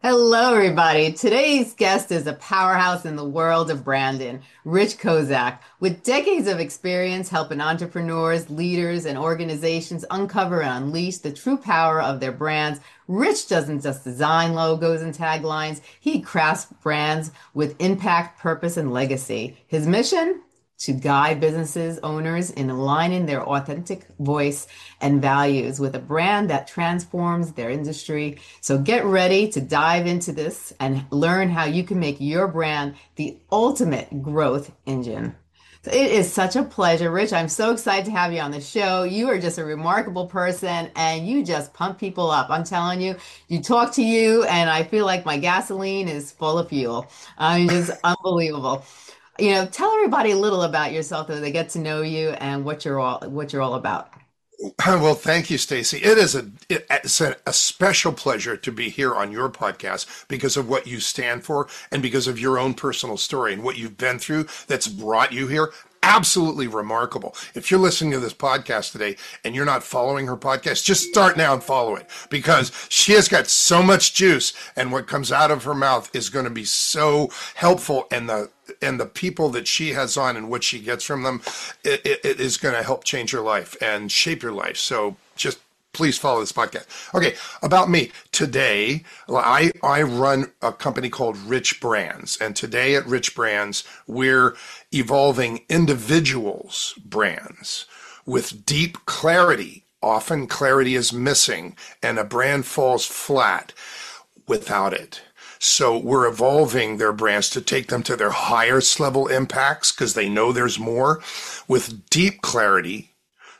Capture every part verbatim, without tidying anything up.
Hello, everybody. Today's guest is a powerhouse in the world of branding, Rich Kozak. With decades of experience helping entrepreneurs, leaders, and organizations uncover and unleash the true power of their brands, Rich doesn't just design logos and taglines, he crafts brands with impact, purpose, and legacy. His mission? To guide businesses owners in aligning their authentic voice and values with a brand that transforms their industry. So get ready to dive into this and learn how you can make your brand the ultimate growth engine. So it is such a pleasure, Rich. I'm so excited to have you on the show. You are just a remarkable person and you just pump people up. I'm telling you, you talk to you, and I feel like my gasoline is full of fuel. I mean, just unbelievable. You know, tell everybody a little about yourself so they get to know you and what you're all what you're all about. Well, thank you, Stacy. It is a it's a, a special pleasure to be here on your podcast because of what you stand for and because of your own personal story and what you've been through that's brought you here. Absolutely remarkable. If you're listening to this podcast today and you're not following her podcast, just start now and follow it because she has got so much juice, and what comes out of her mouth is going to be so helpful, and the and the people that she has on and what she gets from them, it, it, it is going to help change your life and shape your life. So just please follow this podcast. Okay, about me. Today, I, I run a company called Rich Brands. And today at Rich Brands, we're evolving individuals' brands with deep clarity. Often clarity is missing and a brand falls flat without it. So we're evolving their brands to take them to their highest level impacts because they know there's more with deep clarity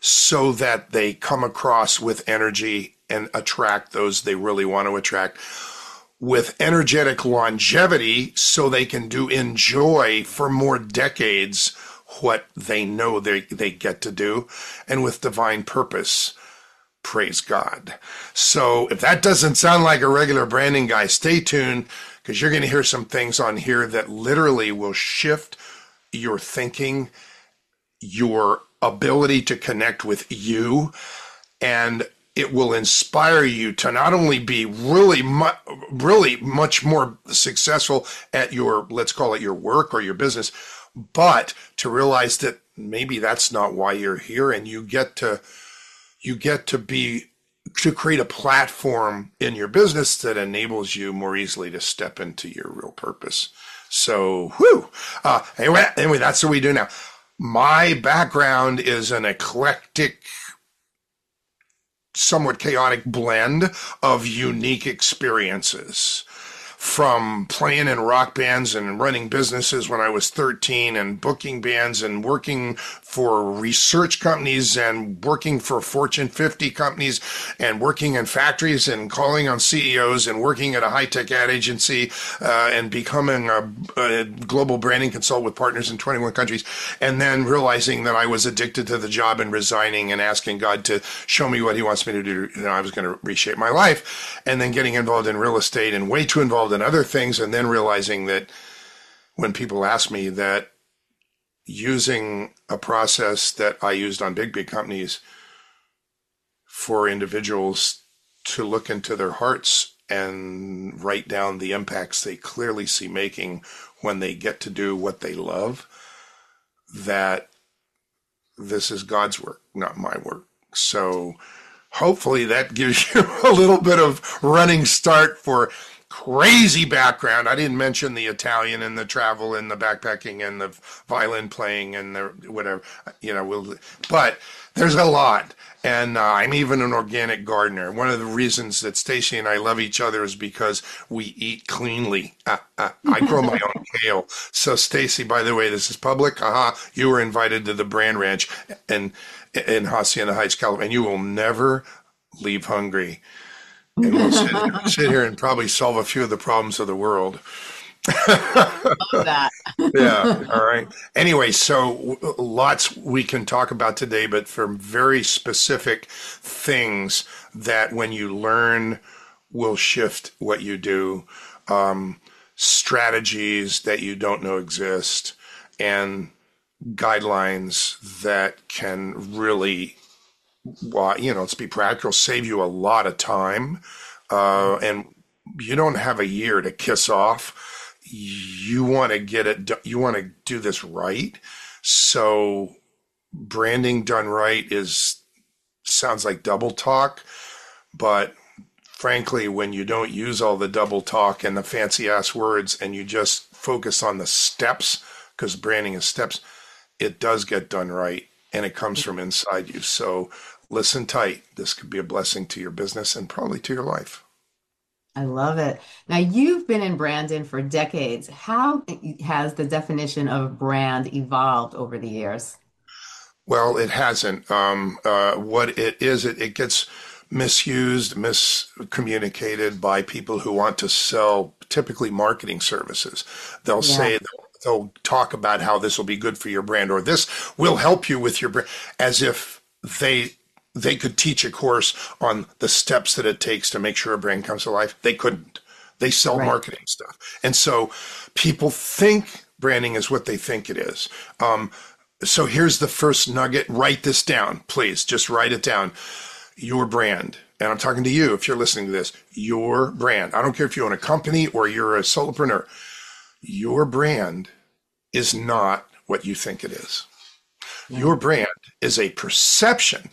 so that they come across with energy and attract those they really want to attract, with energetic longevity so they can do enjoy for more decades what they know they, they get to do, and with divine purpose. Praise God. So if that doesn't sound like a regular branding guy, stay tuned because you're going to hear some things on here that literally will shift your thinking, your ability to connect with you, and it will inspire you to not only be really, mu- really much more successful at your, let's call it your work or your business, but to realize that maybe that's not why you're here, and you get to you get to be to create a platform in your business that enables you more easily to step into your real purpose. So, whew. Uh, anyway, anyway, that's what we do now. My background is an eclectic, somewhat chaotic blend of unique experiences. From playing in rock bands and running businesses when I was thirteen, and booking bands and working for research companies and working for Fortune fifty companies and working in factories and calling on C E Os and working at a high-tech ad agency uh, and becoming a, a global branding consultant with partners in twenty-one countries, and then realizing that I was addicted to the job and resigning and asking God to show me what he wants me to do. You know, I was going to reshape my life, and then getting involved in real estate and way too involved in other things, and then realizing that when people ask me that using a process that I used on big, big companies for individuals to look into their hearts and write down the impacts they clearly see making when they get to do what they love, that this is God's work, not my work. So hopefully that gives you a little bit of running start for crazy background. I didn't mention the Italian and the travel and the backpacking and the violin playing and the whatever, you know, we'll, but there's a lot. And uh, I'm even an organic gardener. One of the reasons that Stacy and I love each other is because we eat cleanly. Uh, uh, I grow my own kale. So Stacy, by the way, this is public. Haha, you were invited to the Brand Ranch in, in Hacienda Heights, California, and you will never leave hungry. And we'll sit, sit here and probably solve a few of the problems of the world. Love that. Yeah. All right. Anyway, so lots we can talk about today, but for very specific things that when you learn will shift what you do, um, strategies that you don't know exist, and guidelines that can really, well, you know, let's be practical, save you a lot of time uh, and you don't have a year to kiss off. You want to get it, do- you want to do this right. So branding done right is, sounds like double talk, but frankly, when you don't use all the double talk and the fancy ass words and you just focus on the steps, because branding is steps, it does get done right and it comes from inside you. So listen tight. This could be a blessing to your business and probably to your life. I love it. Now, you've been in branding for decades. How has the definition of brand evolved over the years? Well, it hasn't. Um, uh, what it is, it, it gets misused, miscommunicated by people who want to sell typically marketing services. They'll Yeah, say, they'll talk about how this will be good for your brand or this will help you with your brand, as if they they could teach a course on the steps that it takes to make sure a brand comes to life. They couldn't. They sell right. marketing stuff. And so people think branding is what they think it is. Um, so here's the first nugget. Write this down, please. Just write it down. Your brand. And I'm talking to you if you're listening to this. Your brand. I don't care if you own a company or you're a solopreneur. Your brand is not what you think it is. Your Right. brand is a perception,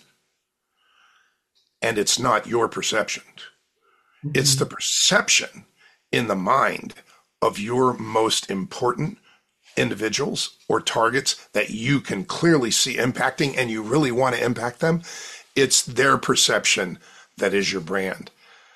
and it's not your perception. It's the Mhm. perception in the mind of your most important individuals or targets that you can clearly see impacting and you really want to impact them. It's their perception that is your brand.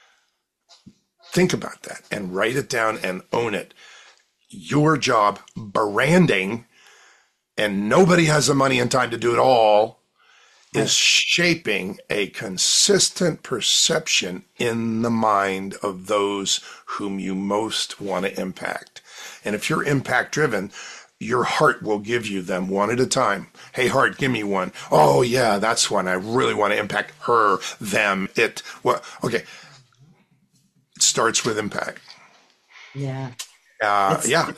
Think about that and write it down and own it. Your job, branding, and nobody has the money and time to do it all, is Right. shaping a consistent perception in the mind of those whom you most want to impact. And if you're impact driven, your heart will give you them one at a time. Hey, heart, give me one. Oh, yeah, that's one. I really want to impact her, them, it. Well, okay. It starts with impact. Yeah. Uh, It's yeah.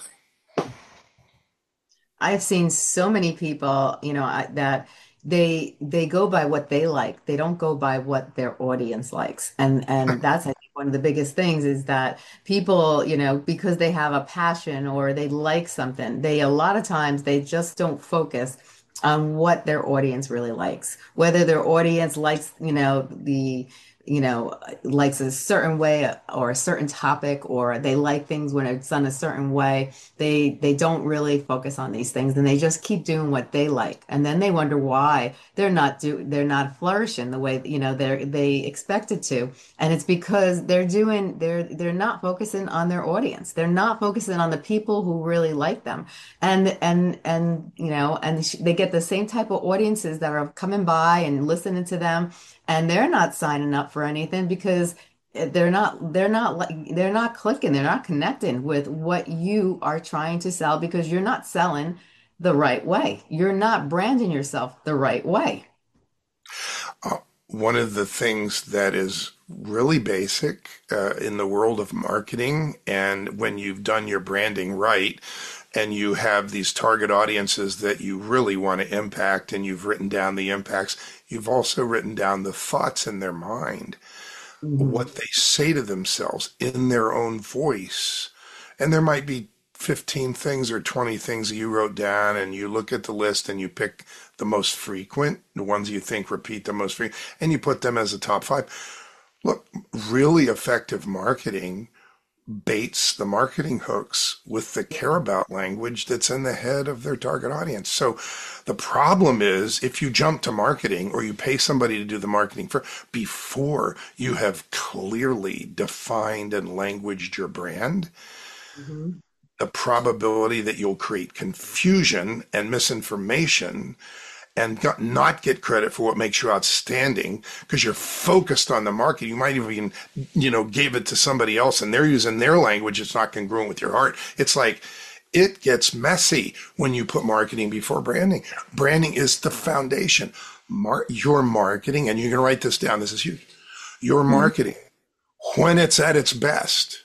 I've seen so many people, you know, I, that they they go by what they like. They don't go by what their audience likes. And and that's I think one of the biggest things is that people, you know, because they have a passion or they like something, they a lot of times they just don't focus on what their audience really likes. Whether their audience likes, you know, the you know, likes a certain way or a certain topic, or they like things when it's done a certain way. They they don't really focus on these things, and they just keep doing what they like, and then they wonder why they're not do they're not flourishing the way you know they're they expected to. And it's because they're doing they're they're not focusing on their audience. They're not focusing on the people who really like them. And and and you know and sh- they get the same type of audiences that are coming by and listening to them, and they're not signing up for anything because they're not they're not like they're not clicking, they're not connecting with what you are trying to sell because you're not selling the right way. You're not branding yourself the right way. Uh, one of the things that is really basic uh, in the world of marketing, and when you've done your branding right, and you have these target audiences that you really want to impact, and you've written down the impacts, you've also written down the thoughts in their mind, Mhm. what they say to themselves in their own voice. And there might be fifteen things or twenty things that you wrote down, and you look at the list and you pick the most frequent, the ones you think repeat the most frequent, and you put them as a top five. Look, really effective marketing baits the marketing hooks with the care about language that's in the head of their target audience. So the problem is if you jump to marketing or you pay somebody to do the marketing for before you have clearly defined and languaged your brand, Mhm. the probability that you'll create confusion and misinformation and not get credit for what makes you outstanding because you're focused on the market. You might even, you know, gave it to somebody else and they're using their language. It's not congruent with your heart. It's like, it gets messy when you put marketing before branding. Branding is the foundation. Mar- your marketing, and you can write this down. This is huge. Your Mhm. marketing, when it's at its best,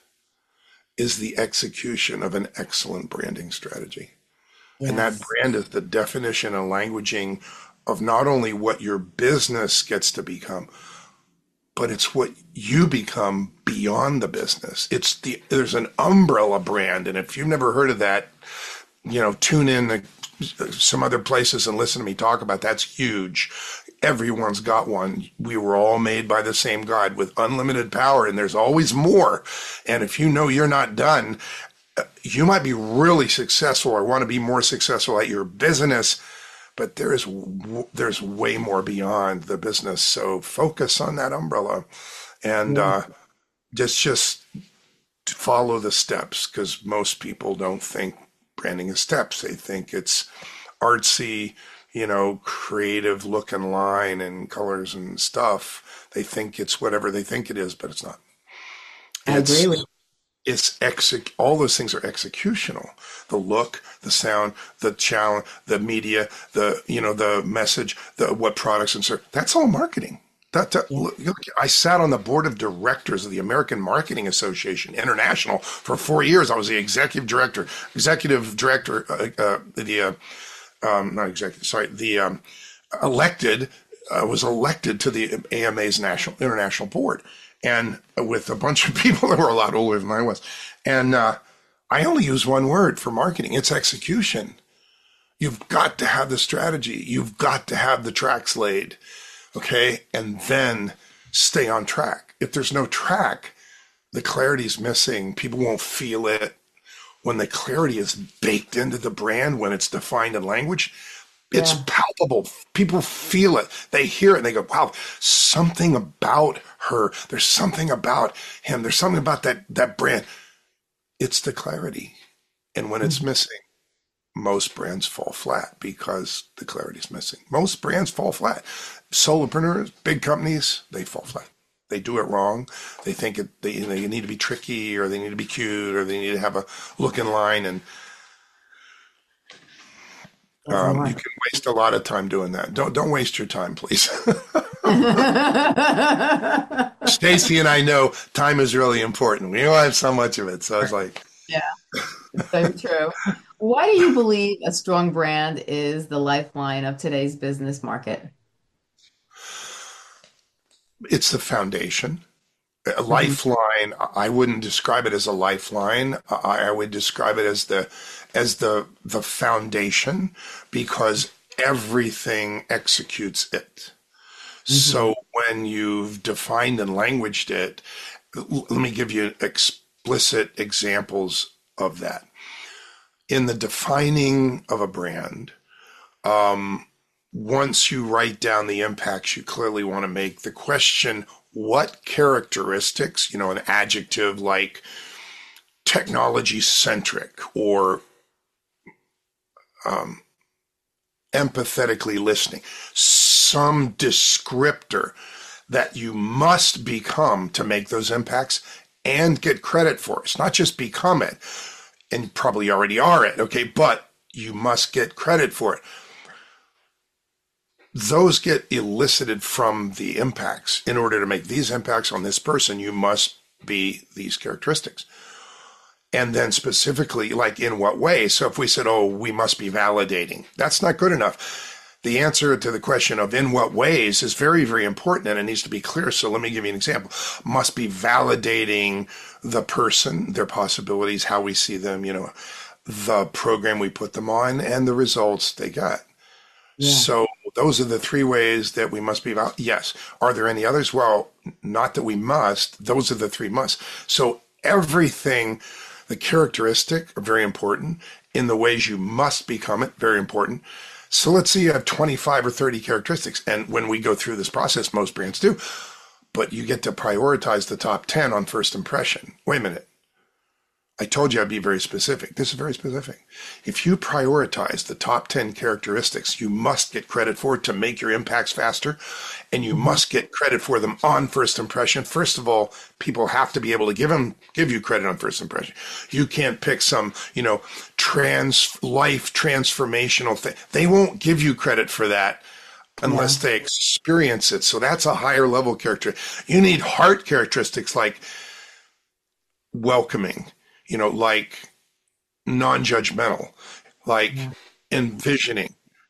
is the execution of an excellent branding strategy. And that Yes. brand is the definition and languaging of not only what your business gets to become, but it's what you become beyond the business. It's the, there's an umbrella brand. And if you've never heard of that, you know, tune in to some other places and listen to me talk about that. That's huge. Everyone's got one. We were all made by the same God with unlimited power, and there's always more. And if you know you're not done, you might be really successful or want to be more successful at your business, but there's there's way more beyond the business. So focus on that umbrella, and Yeah. uh, just just follow the steps, because most people don't think branding is steps. They think it's artsy, you know, creative look and line and colors and stuff. They think it's whatever they think it is, but it's not. I It's agree with it's exec all those things are executional. The look, the sound, the challenge, the media, the, you know, the message, the what products and services. That's all marketing. That, that you. look, I sat on the board of directors of the American Marketing Association International for four years. I was the executive director, executive director, uh, uh, the uh, um, not executive, sorry, the um, elected, uh, was elected to the A M A's national international board, and with a bunch of people that were a lot older than I was. And uh, I only use one word for marketing. It's execution. You've got to have the strategy. You've got to have the tracks laid, okay? And then stay on track. If there's no track, the clarity's missing. People won't feel it. When the clarity is baked into the brand, when it's defined in language, it's Yeah. palpable. People feel it. They hear it and they go, wow, something about her. There's something about him. There's something about that, that brand. It's the clarity. And when it's missing, most brands fall flat because the clarity is missing. Most brands fall flat. Solopreneurs, big companies, they fall flat. They do it wrong. They think it, they, they need to be tricky, or they need to be cute, or they need to have a look and line. And Doesn't um, you work. can waste a lot of time doing that. Don't don't waste your time, please. Stacy and I know time is really important. We don't have so much of it. So it's like, Yeah, it's so true. Why do you believe a strong brand is the lifeline of today's business market? it's the foundation. A Hmm. lifeline, I wouldn't describe it as a lifeline. I, I would describe it as the as the the foundation, because everything executes it. Hmm. So when you've defined and languaged it, l- let me give you explicit examples of that. In the defining of a brand, um, once you write down the impacts you clearly want to make, the question, what characteristics, you know, an adjective like technology centric or um, empathetically listening, some descriptor that you must become to make those impacts and get credit for. It's not just become it, and you probably already are it, okay, but you must get credit for it. Those get elicited from the impacts. In order to make these impacts on this person, you must be these characteristics. And then specifically, like in what way? So if we said, oh, we must be validating, that's not good enough. The answer to the question of in what ways is very, very important, and it needs to be clear. So let me give you an example. Must be validating the person, their possibilities, how we see them, you know, the program we put them on, and the results they got. Yeah. So those are the three ways that we must be val- yes. Are there any others? Well, not that we must. Those are the three musts. So everything, the characteristic are very important. In the ways you must become it, very important. So let's say you have twenty-five or thirty characteristics. And when we go through this process, most brands do, but you get to prioritize the top ten on first impression. Wait a minute. I told you I'd be very specific. This is very specific. If you prioritize the top ten characteristics you must get credit for to make your impacts faster, and you Hmm. must get credit for them on first impression. First of all, people have to be able to give them, give you credit on first impression. You can't pick some, you know, trans life transformational thing. They won't give you credit for that Yeah. unless they experience it. So that's a higher level character. You need heart characteristics like welcoming, you know, like non-judgmental, like Yeah. envisioning,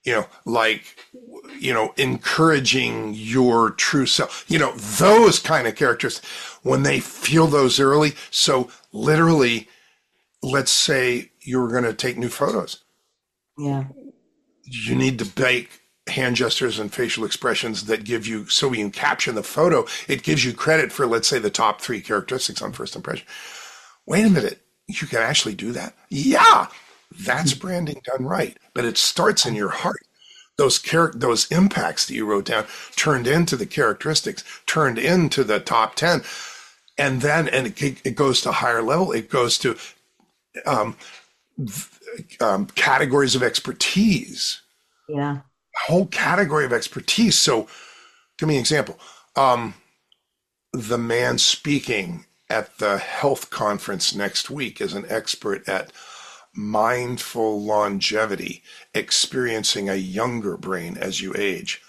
you know, like, you know, encouraging your true self, you know, those kind of characters, when they feel those early. So literally, let's say you're going to take new photos. Yeah. You need to make hand gestures and facial expressions that give you, so when you caption the photo, it gives you credit for, let's say, the top three characteristics on first impression. Wait a minute, you can actually do that? Yeah, that's branding done right. But it starts in your heart. Those char- those impacts that you wrote down turned into the characteristics, turned into the top ten. And then, and it, it goes to higher level. It goes to um, um, categories of expertise. Yeah. Whole category of expertise. So give me an example. Um, the man speaking at the health conference next week is an expert at mindful longevity, experiencing a younger brain as you age.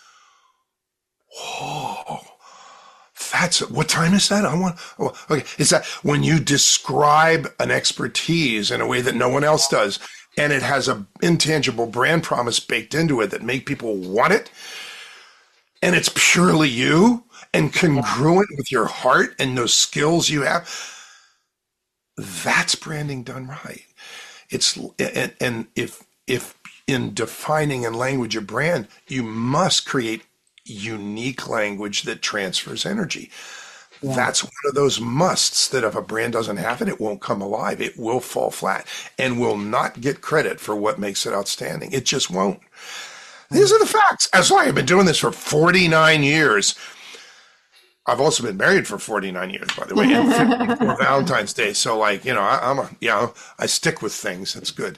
Whoa. That's it. What time is that? I want, oh, okay. Is that when you describe an expertise in a way that no one else does, and it has an intangible brand promise baked into it that make people want it, and it's purely you and congruent with your heart and those skills you have? That's branding done right. It's and, and if if in defining and language a brand, you must create unique language that transfers energy. Yeah. That's one of those musts that if a brand doesn't have it, it won't come alive. It will fall flat and will not get credit for what makes it outstanding. It just won't. These are the facts. That's why I've been doing this for forty-nine years. I've also been married for forty-nine years, by the way, and fifty for Valentine's Day. So, like, you know, I, I'm a, you know, I stick with things. That's good.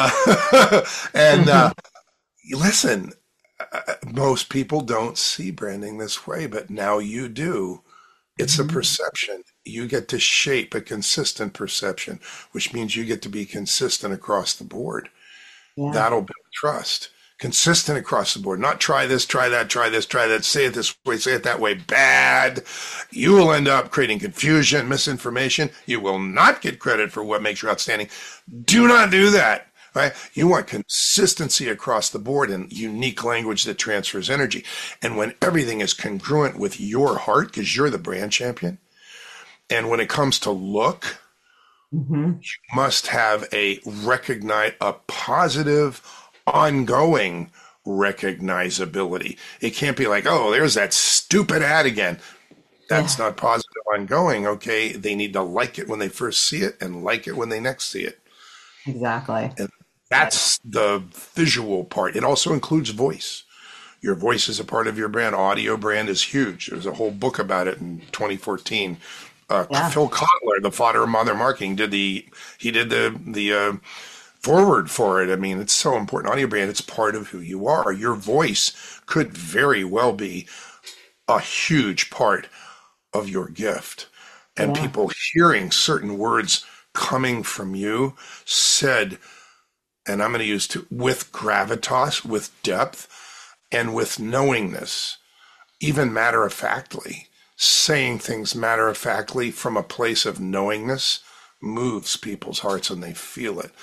Uh, and uh, listen, uh, most people don't see branding this way, but now you do. It's mm-hmm. a perception. You get to shape a consistent perception, which means you get to be consistent across the board. Yeah. That'll build trust. Consistent across the board, not try this, try that, try this, try that, say it this way, say it that way. Bad. You will end up creating confusion, misinformation. You will not get credit for what makes you outstanding. Do not do that, right? You want consistency across the board and unique language that transfers energy. And when everything is congruent with your heart, because you're the brand champion, and when it comes to look, mm-hmm. you must have a recognize, a positive, ongoing recognizability. It can't be like, oh, there's that stupid ad again. That's yeah. not positive ongoing. Okay, they need to like it when they first see it and like it when they next see it. Exactly. And that's the visual part. It also includes voice. Your voice is a part of your brand. Audio brand is huge. There's a whole book about it in twenty fourteen. Uh, yeah. Phil Kotler, the father of modern marketing, did the he did the the uh, forward for it. I mean, it's so important. Audio brand, it's part of who you are. Your voice could very well be a huge part of your gift. And yeah. people hearing certain words coming from you said, and I'm going to use to, with gravitas, with depth, and with knowingness, even matter-of-factly, saying things matter-of-factly from a place of knowingness moves people's hearts and they feel it.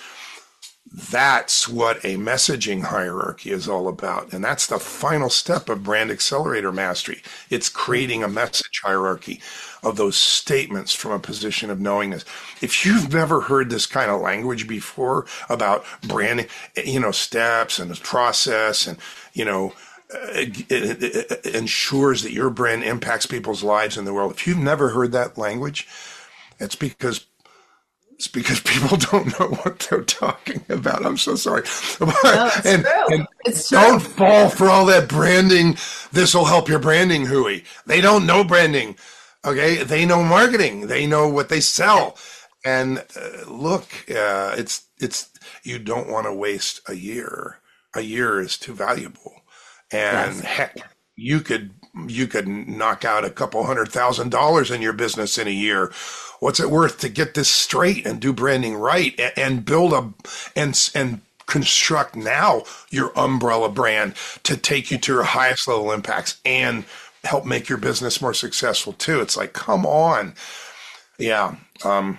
That's what a messaging hierarchy is all about. And that's the final step of Brand Accelerator Mastery. It's creating a message hierarchy of those statements from a position of knowingness. If you've never heard this kind of language before about branding, you know, steps and the process and, you know, it, it, it ensures that your brand impacts people's lives in the world. If you've never heard that language, it's because It's because people don't know what they're talking about. I'm so sorry. No, it's and, true. and it's true. Don't fall for all that branding. This will help your branding hooey. They don't know branding. Okay. They know marketing. They know what they sell. And uh, look, uh, it's, it's, you don't want to waste a year. A year is too valuable. And yes. heck, you could, you could knock out a couple hundred thousand dollars in your business in a year. What's it worth to get this straight and do branding right and, and build a and and construct now your umbrella brand to take you to your highest level impacts and help make your business more successful too? It's like, come on. Yeah. Um,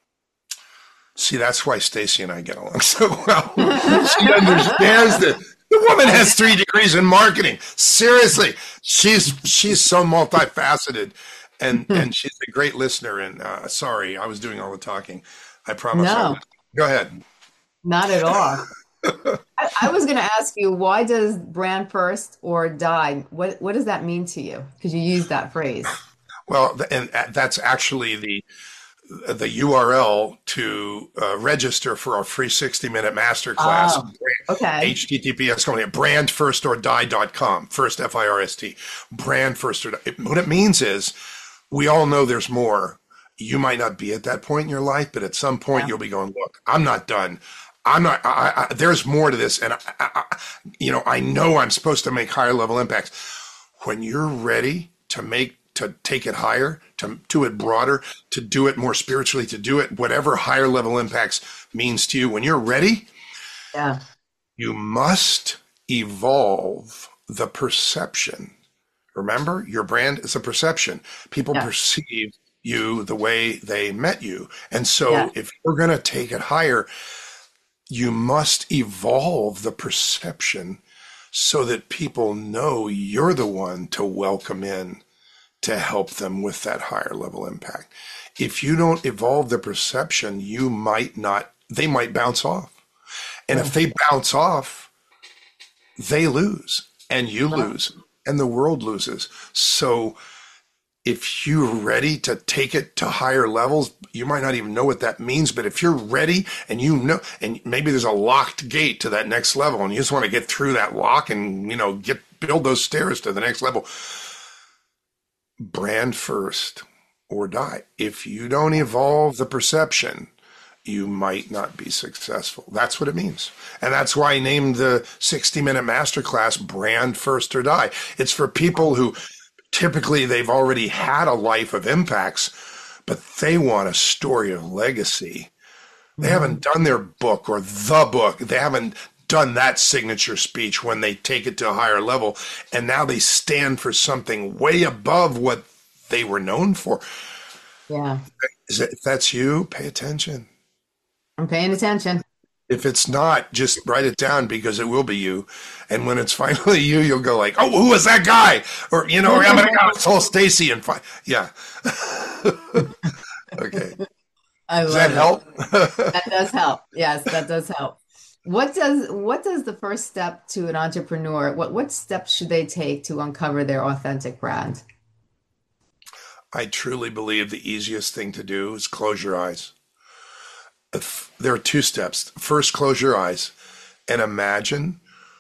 see, that's why Stacy and I get along so well. She understands that The woman I has three degrees in marketing. Seriously, she's she's so multifaceted, and did. and she's a great listener. And uh, sorry, I was doing all the talking. I promise I No, was. Go ahead. not at all. I, I was going to ask you, why does brand first or die? What what does that mean to you? Because you use that phrase. Well, and that's actually the the U R L to uh, register for our free sixty minute masterclass. Oh, okay. H T T P S going at brand first or die dot com. First, F I R S T. Brand first or die. What it means is we all know there's more. You might not be at that point in your life, but at some point Yeah. you'll be going, look, I'm not done. I'm not, I, I, there's more to this. And, I, I, you know, I know I'm supposed to make higher level impacts. When you're ready to make, to take it higher, to do it broader, to do it more spiritually, to do it whatever higher level impacts means to you, when you're ready, Yeah. you must evolve the perception. Remember, your brand is a perception. People Yeah. perceive you the way they met you. And so Yeah. if you're going to take it higher, you must evolve the perception so that people know you're the one to welcome in to help them with that higher level impact. If you don't evolve the perception, you might not, they might bounce off. And Yeah. if they bounce off, they lose and you lose and the world loses. So if you're ready to take it to higher levels, you might not even know what that means, but if you're ready and you know, and maybe there's a locked gate to that next level and you just want to get through that lock and, you know, get, build those stairs to the next level, brand first or die. If you don't evolve the perception, you might not be successful. That's what it means. And that's why I named the sixty minute masterclass Brand First or Die. It's for people who typically they've already had a life of impacts, but they want a story of legacy. They haven't done their book or the book. They haven't done that signature speech when they take it to a higher level. And now they stand for something way above what they were known for. Yeah. Is that, if that's you, pay attention. I'm paying attention. If it's not, just write it down because it will be you. And when it's finally you, you'll go like, oh, who was that guy? Or, you know, I'm going to go tell Stacy and find, yeah. Okay. I Does love that it. help? That does help. Yes, that does help. What does what does the first step to an entrepreneur, what what steps should they take to uncover their authentic brand? I truly believe the easiest thing to do is close your eyes. If, there are two steps. First, close your eyes and imagine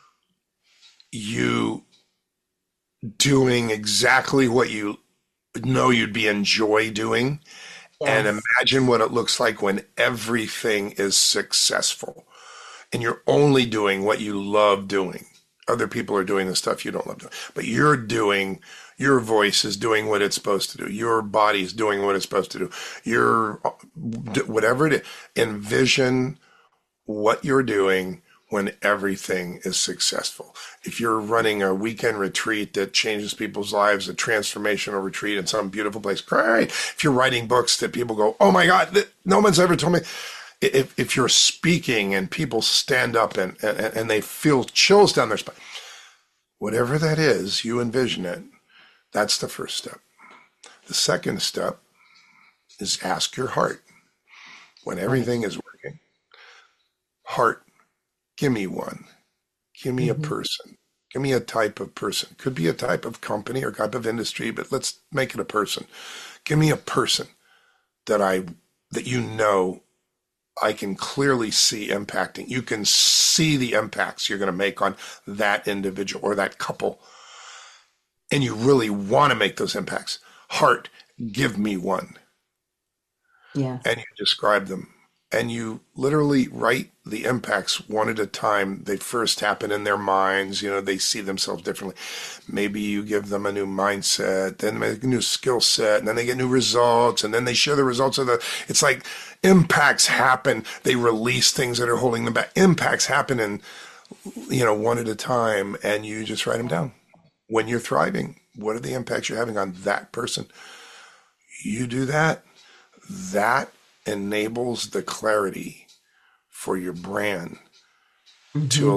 you doing exactly what you know you'd be enjoy doing, and Yes. imagine what it looks like when everything is successful and you're only doing what you love doing. Other people are doing the stuff you don't love doing, but you're doing, your voice is doing what it's supposed to do. Your body is doing what it's supposed to do. Your, whatever it is, envision what you're doing when everything is successful. If you're running a weekend retreat that changes people's lives, a transformational retreat in some beautiful place, great. If you're writing books that people go, oh my God, no one's ever told me. If, if you're speaking and people stand up and, and, and they feel chills down their spine, whatever that is, you envision it. That's the first step. The second step is ask your heart. When everything is working, heart, give me one. Give me a Mhm. person. Give me a type of person. Could be a type of company or type of industry, but let's make it a person. Give me a person that I, that you know I can clearly see impacting. You can see the impacts you're going to make on that individual or that couple. And you really want to make those impacts. Heart, give me one. Yes. And you describe them. And you literally write the impacts one at a time. They first happen in their minds. You know, they see themselves differently. Maybe you give them a new mindset, then a new skill set, and then they get new results, and then they share the results of the, it's like impacts happen. They release things that are holding them back. Impacts happen in, you know, one at a time, and you just write them down. When you're thriving, what are the impacts you're having on that person? You do that. That enables the clarity for your brand to Mhm. align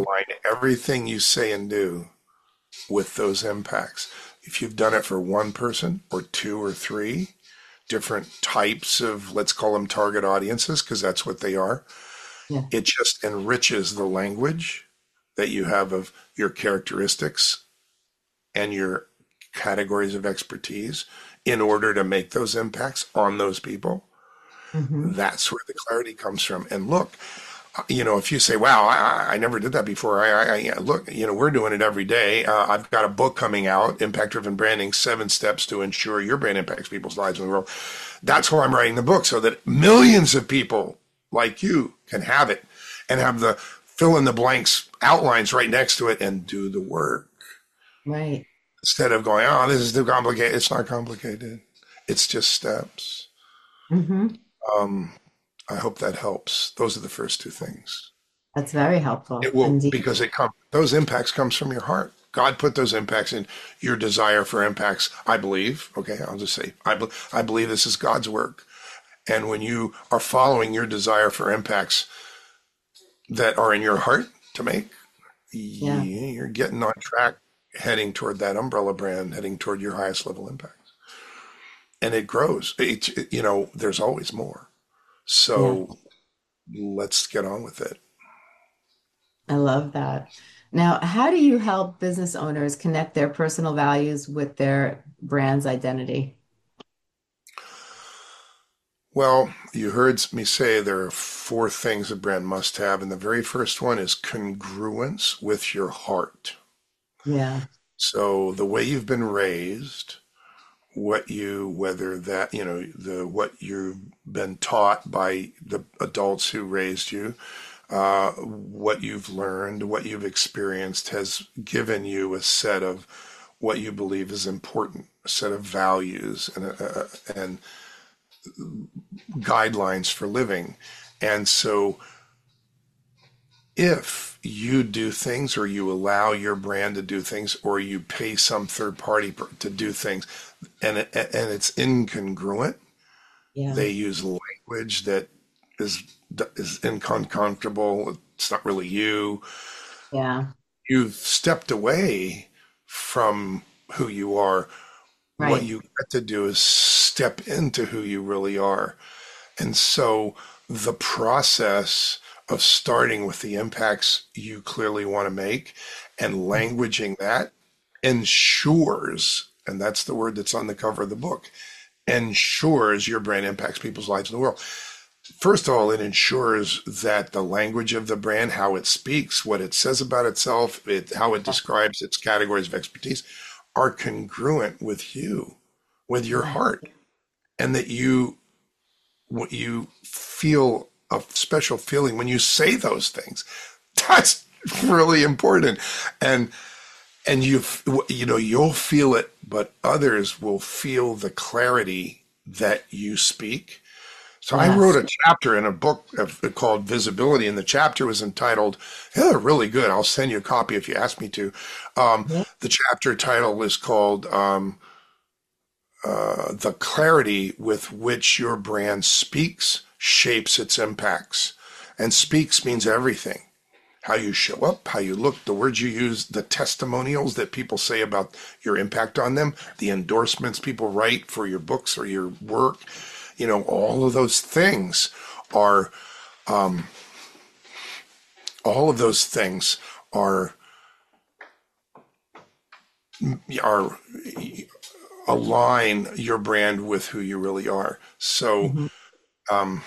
everything you say and do with those impacts. If you've done it for one person or two or three different types of, let's call them target audiences, because that's what they are, Yeah. it just enriches the language that you have of your characteristics and your categories of expertise in order to make those impacts on those people. Hmm. That's where the clarity comes from. And look, you know, if you say, wow, I, I never did that before. I, I, I look, you know, we're doing it every day. Uh, I've got a book coming out, Impact Driven Branding, Seven Steps to Ensure Your Brand Impacts People's Lives in the World. That's why I'm writing the book, so that millions of people like you can have it and have the fill in the blanks outlines right next to it and do the work. Right. Instead of going, oh, this is too complicated. It's not complicated. It's just steps. Hmm. Um, I hope that helps. Those are the first two things. That's very helpful It will, indeed. because it comes, those impacts comes from your heart. God put those impacts in your desire for impacts. I believe, okay, I'll just say, I, be, I believe this is God's work. And when you are following your desire for impacts that are in your heart to make, Yeah. you're getting on track, heading toward that umbrella brand, heading toward your highest level impacts. And it grows. It, it, you know, there's always more. Yeah. So let's get on with it. I love that. Now, how do you help business owners connect their personal values with their brand's identity? Well, you heard me say there are four things a brand must have, and the very first one is congruence with your heart. Yeah. So the way you've been raised, what you, whether that, you know, the what you've been taught by the adults who raised you, uh, what you've learned, what you've experienced has given you a set of what you believe is important, a set of values and uh, and guidelines for living. And so if you do things, or you allow your brand to do things, or you pay some third party to do things, and it, and it's incongruent, Yeah. they use language that is is uncomfortable. It's not really you. Yeah. You've stepped away from who you are. What Right. you get to do is step into who you really are. And so the process of starting with the impacts you clearly want to make and languaging that ensures, and that's the word that's on the cover of the book, ensures your brand impacts people's lives in the world. First of all, it ensures that the language of the brand, how it speaks, what it says about itself, it, how it describes its categories of expertise, are congruent with you, with your Yeah. heart, and that you you feel a special feeling when you say those things. That's really important, and and you you know you'll feel it, but others will feel the clarity that you speak. So I wrote Yes. a chapter in a book of, called Visibility, and the chapter was entitled, yeah, really good. I'll send you a copy if you ask me to. Um, Yeah. the chapter title is called um, uh, The Clarity with Which Your Brand Speaks, Shapes Its Impacts. And speaks means everything. How you show up, how you look, the words you use, the testimonials that people say about your impact on them, the endorsements people write for your books or your work. You know, all of those things are, um, all of those things are, are align your brand with who you really are. So, Mhm. um,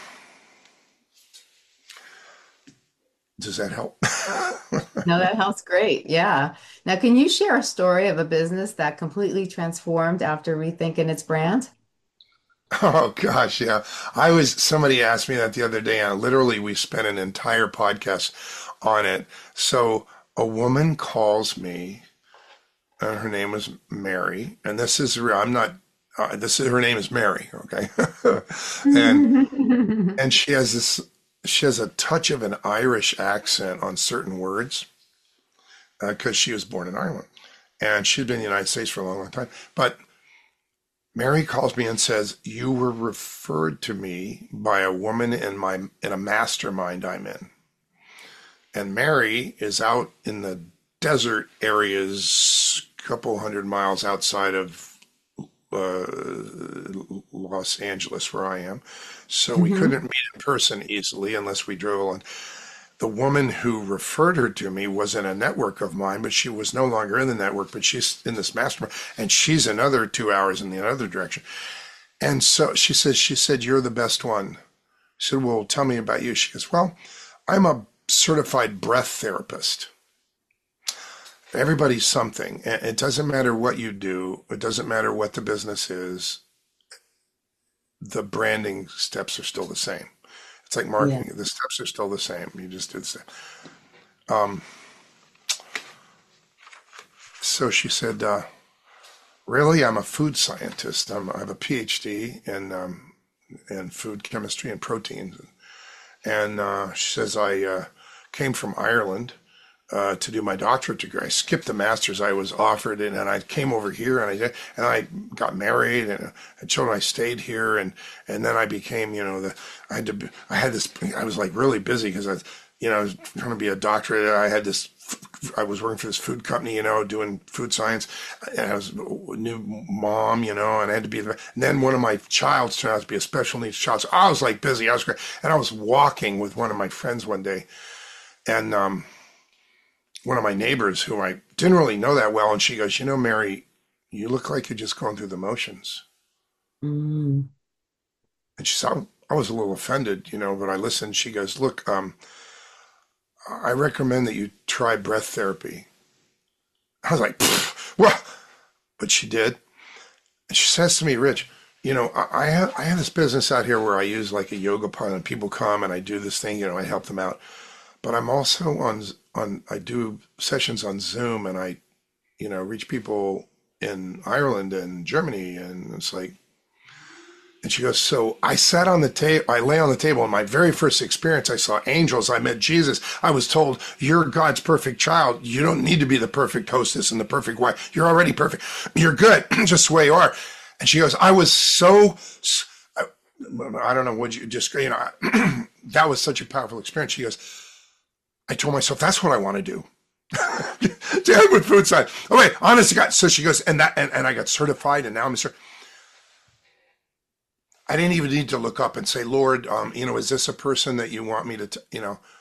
does that help? No, that helps great. Yeah. Now, can you share a story of a business that completely transformed after rethinking its brand? Oh gosh, yeah. I was somebody asked me that the other day, and literally we spent an entire podcast on it. So a woman calls me, and her name was Mary, and this is I'm not. Uh, this is her name is Mary, okay, and and she has this. She has a touch of an Irish accent on certain words because uh, she was born in Ireland, and she'd been in the United States for a long, long time. But Mary calls me and says, "You were referred to me by a woman in my in a mastermind I'm in." And Mary is out in the desert areas, a couple hundred miles outside of uh, Los Angeles, where I am. So we Hmm. couldn't meet in person easily unless we drove along. The woman who referred her to me was in a network of mine, but she was no longer in the network, but she's in this mastermind, and she's another two hours in the other direction. And so she says, she said, "You're the best one." I said, "Well, tell me about you." She goes, "Well, I'm a certified breath therapist." Everybody's something. It doesn't matter what you do. It doesn't matter what the business is. The branding steps are still the same. It's like Yeah. marketing. The steps are still the same. You just do the same. Um, so she said, uh, "Really, I'm a food scientist. I'm, I have a PhD in um, in food chemistry and proteins." And uh, she says, "I uh, came from Ireland uh, to do my doctorate degree. I skipped the master's I was offered, and, and I came over here, and I did, and I got married, and uh, had children. I stayed here, and and then I became, you know, the I had to, I had this, I was like really busy because I, you know, I was trying to be a doctorate. I had this, I was working for this food company, you know, doing food science, and I was a new mom, you know, and I had to be. And then one of my childs turned out to be a special needs child. So I was like busy. I was great, and I was walking with one of my friends one day, and um one of my neighbors who I didn't really know that well, and she goes, "You know, Mary, you look like you're just going through the motions." Mm. And she said, I was a little offended, you know, but I listened. She goes, "Look, um, I recommend that you try breath therapy." I was like, "Well," but she did. And she says to me, "Rich, you know, I, I have I have this business out here where I use like a yoga partner, and people come and I do this thing, you know, I help them out. But I'm also on on I do sessions on Zoom, and I, you know, reach people in Ireland and Germany." And it's like, and she goes, "So I sat on the table, I lay on the table. In my very first experience, I saw angels. I met Jesus. I was told, you're God's perfect child. You don't need to be the perfect hostess and the perfect wife. You're already perfect. You're good, just the way you are." And she goes, "I was so, I, I don't know, would you just, you know, that was such a powerful experience." She goes, "I told myself, that's what I want to do." To with food science. Oh wait, honest to God. So she goes, and that, and, and I got certified, and now I'm a cert- I didn't even need to look up and say, "Lord, um, you know, is this a person that you want me to, t-, you know?"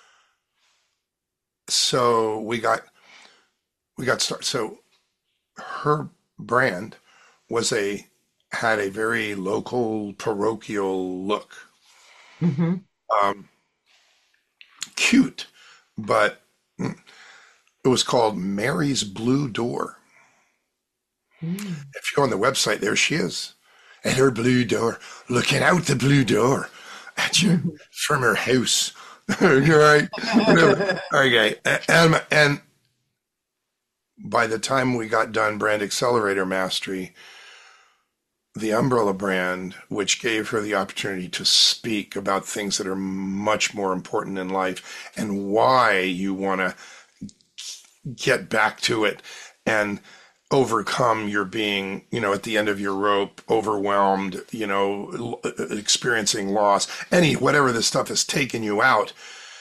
So we got, we got started. So her brand was a, had a very local parochial look. Hmm. Um, Cute, but it was called Mary's Blue Door. Mm. If you go on the website, there she is at her blue door, looking out the blue door at you from her house. Right? Whatever. Okay. And, and by the time we got done Brand Accelerator Mastery, the umbrella brand, which gave her the opportunity to speak about things that are much more important in life and why you want to get back to it and overcome your being, you know, at the end of your rope, overwhelmed, you know, experiencing loss, any, whatever this stuff has taken you out.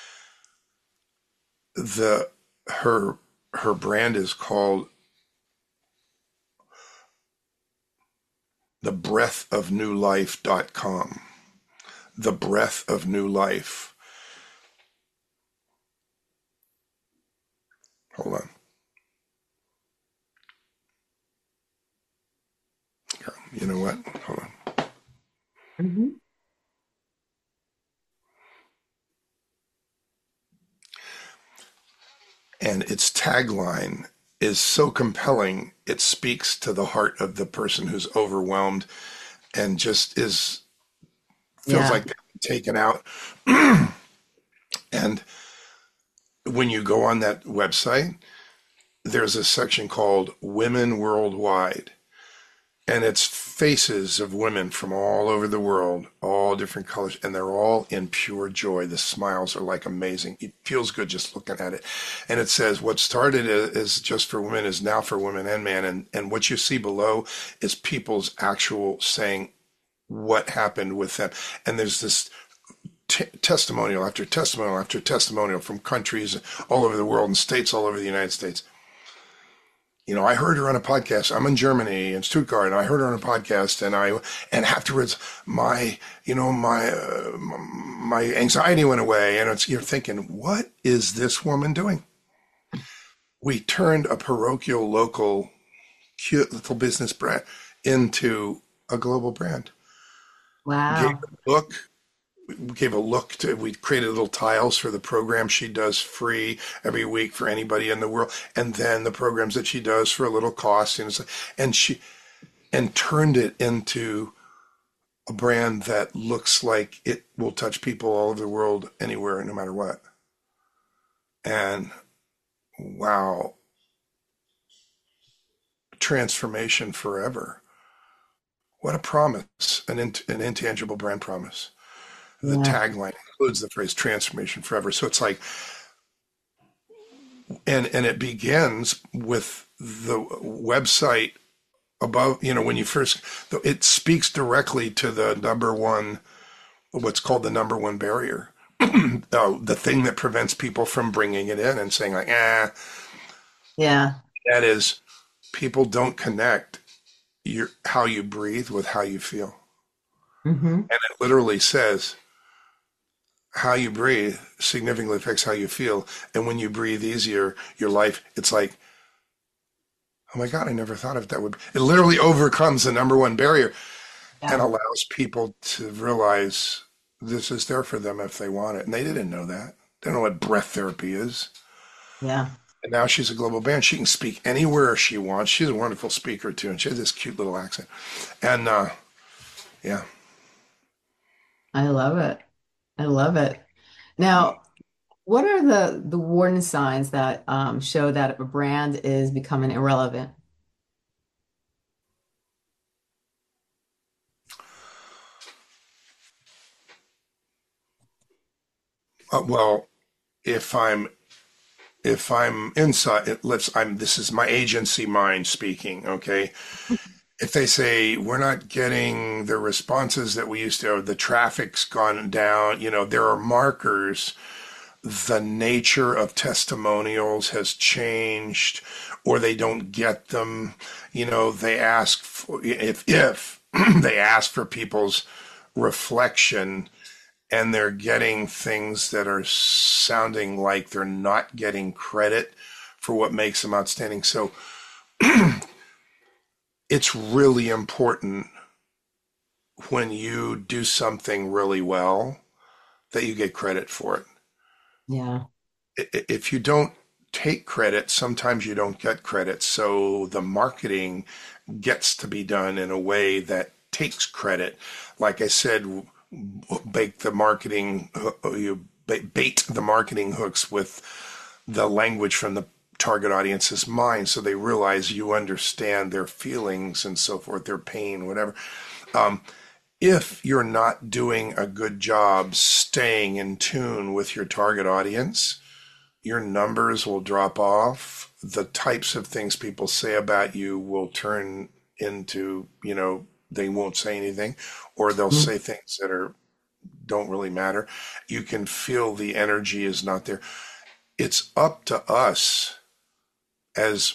The, her, her brand is called the breath of new life dot com. The breath of new life. Hold on. You know what? Hold on. Hmm. And its tagline is so compelling, it speaks to the heart of the person who's overwhelmed and just is, feels Yeah. like they're taken out. And when you go on that website, there's a section called Women Worldwide. And it's faces of women from all over the world, all different colors, and they're all in pure joy. The smiles are like amazing. It feels good just looking at it. And it says, what started as just for women is now for women and men. And, and what you see below is people's actual saying what happened with them. And there's this t- testimonial after testimonial after testimonial from countries all over the world and states all over the United States. You know, I heard her on a podcast. I'm in Germany, in Stuttgart, and I heard her on a podcast, and I, and afterwards, my, you know, my, uh, my anxiety went away, and it's, you're thinking, what is this woman doing? We turned a parochial, local, cute little business brand into a global brand. Gave Wow. a look, we gave a look to, we created little tiles for the program she does free every week for anybody in the world. And then the programs that she does for a little cost. And, and she, and turned it into a brand that looks like it will touch people all over the world, anywhere, no matter what. And wow, transformation forever. What a promise, an, in, an intangible brand promise. The Yeah. tagline includes the phrase transformation forever. So it's like, and and it begins with the website above, you know, when you first, it speaks directly to the number one, what's called the number one barrier. uh, the thing that prevents people from bringing it in and saying like, ah, Yeah. that is, people don't connect your how you breathe with how you feel. Hmm. And it literally says, how you breathe significantly affects how you feel. And when you breathe easier, your life, it's like, oh my God, I never thought of it that way. It literally overcomes the number one barrier and Yeah. allows people to realize this is there for them if they want it. And they didn't know that. They don't know what breath therapy is. Yeah. And now she's a global band. She can speak anywhere she wants. She's a wonderful speaker too. And she has this cute little accent. And uh, yeah. I love it. I love it. Now, what are the the warning signs that um, show that a brand is becoming irrelevant? Uh, well, if I'm if I'm inside, it lets I'm this is my agency mind speaking, okay? If they say we're not getting the responses that we used to, or the traffic's gone down, you know, there are markers. The nature of testimonials has changed, or they don't get them. You know, they ask for, if if they ask for people's reflection, and they're getting things that are sounding like they're not getting credit for what makes them outstanding. So it's really important when you do something really well that you get credit for it. Yeah. If you don't take credit, sometimes you don't get credit. So the marketing gets to be done in a way that takes credit. Like I said, bake the marketing, you bait the marketing hooks with the language from the target audience's mind, so they realize you understand their feelings and so forth, their pain, whatever. Um, if you're not doing a good job staying in tune with your target audience, your numbers will drop off. The types of things people say about you will turn into, you know, they won't say anything, or they'll Mm. say things that are don't really matter. You can feel the energy is not there. It's up to us as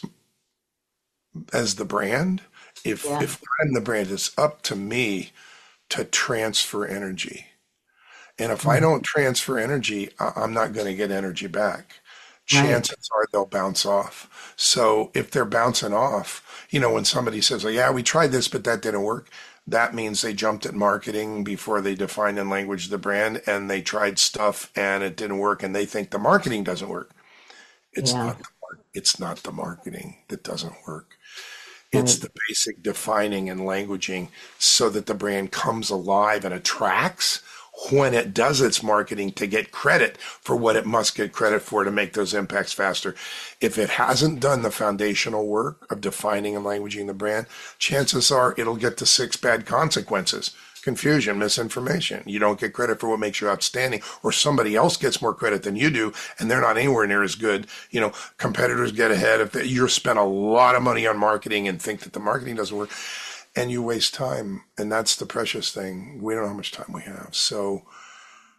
as the brand. If Yeah. if I'm the brand, it's up to me to transfer energy. And if I Mm. don't transfer energy, I- I'm not going to get energy back. Right. Chances are they'll bounce off. So if they're bouncing off, you know, when somebody says, oh, yeah, we tried this, but that didn't work, that means they jumped at marketing before they defined in language the brand, and they tried stuff and it didn't work, and they think the marketing doesn't work. It's Yeah. not the, it's not the marketing that doesn't work. It's Right. the basic defining and languaging so that the brand comes alive and attracts when it does its marketing to get credit for what it must get credit for to make those impacts faster. If it hasn't done the foundational work of defining and languaging the brand, chances are it'll get to six bad consequences. Confusion, misinformation. You don't get credit for what makes you outstanding, or somebody else gets more credit than you do, and they're not anywhere near as good. You know, competitors get ahead if they, you're spent a lot of money on marketing and think that the marketing doesn't work, and you waste time. And that's the precious thing. We don't know how much time we have. So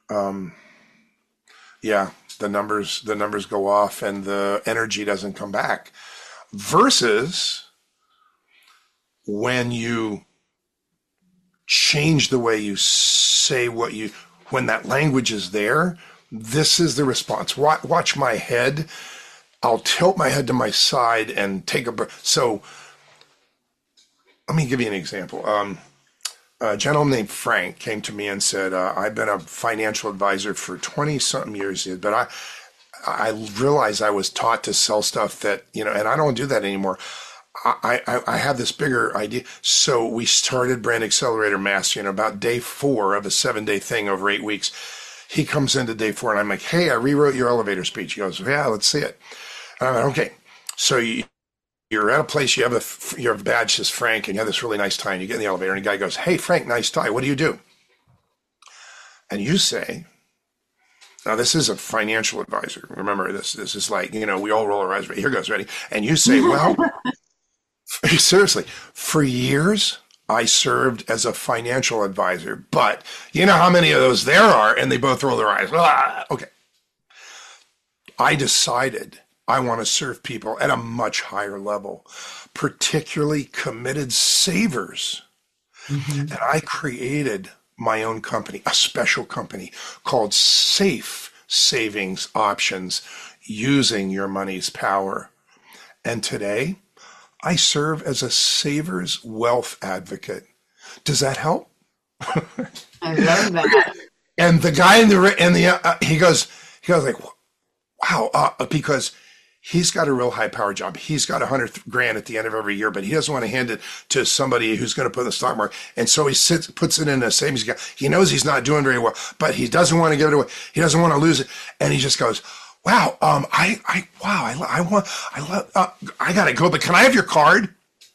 um, yeah, the numbers the numbers go off and the energy doesn't come back. Versus when you change the way you say what you, when that language is there, this is the response. Watch, watch my head. I'll tilt my head to my side and take a breath. So let me give you an example. Um, a gentleman named Frank came to me and said, uh, I've been a financial advisor for twenty something years, but I, I realized I was taught to sell stuff that, you know, and I don't do that anymore. I, I, I have this bigger idea. So we started Brand Accelerator Mastery, and about day four of a seven day thing over eight weeks, he comes into day four and I'm like, hey, I rewrote your elevator speech. He goes, yeah, let's see it. And I'm like, okay. So you, you're at a place, you have a, you have a badge that says Frank, and you have this really nice tie, and you get in the elevator and the guy goes, hey, Frank, nice tie. What do you do? And you say, now this is a financial advisor. Remember this, this is like, you know, we all roll our eyes. Here goes, ready. And you say, well, seriously, for years, I served as a financial advisor, but you know how many of those there are, and they both roll their eyes. Ah, okay. I decided I want to serve people at a much higher level, particularly committed savers. Mm-hmm. And I created my own company, a special company called Safe Savings Options, using your money's power. And today, I serve as a saver's wealth advocate. Does that help? I love that. And the guy in the in the uh, he goes he goes like, wow, uh, because he's got a real high power job. He's got a hundred grand at the end of every year, but he doesn't want to hand it to somebody who's going to put in the stock market. And so he sits, puts it in a savings account. He knows he's not doing very well, but he doesn't want to give it away. He doesn't want to lose it, and he just goes, wow, um, I, I, wow, I, I want, I love, uh, I gotta go, but can I have your card?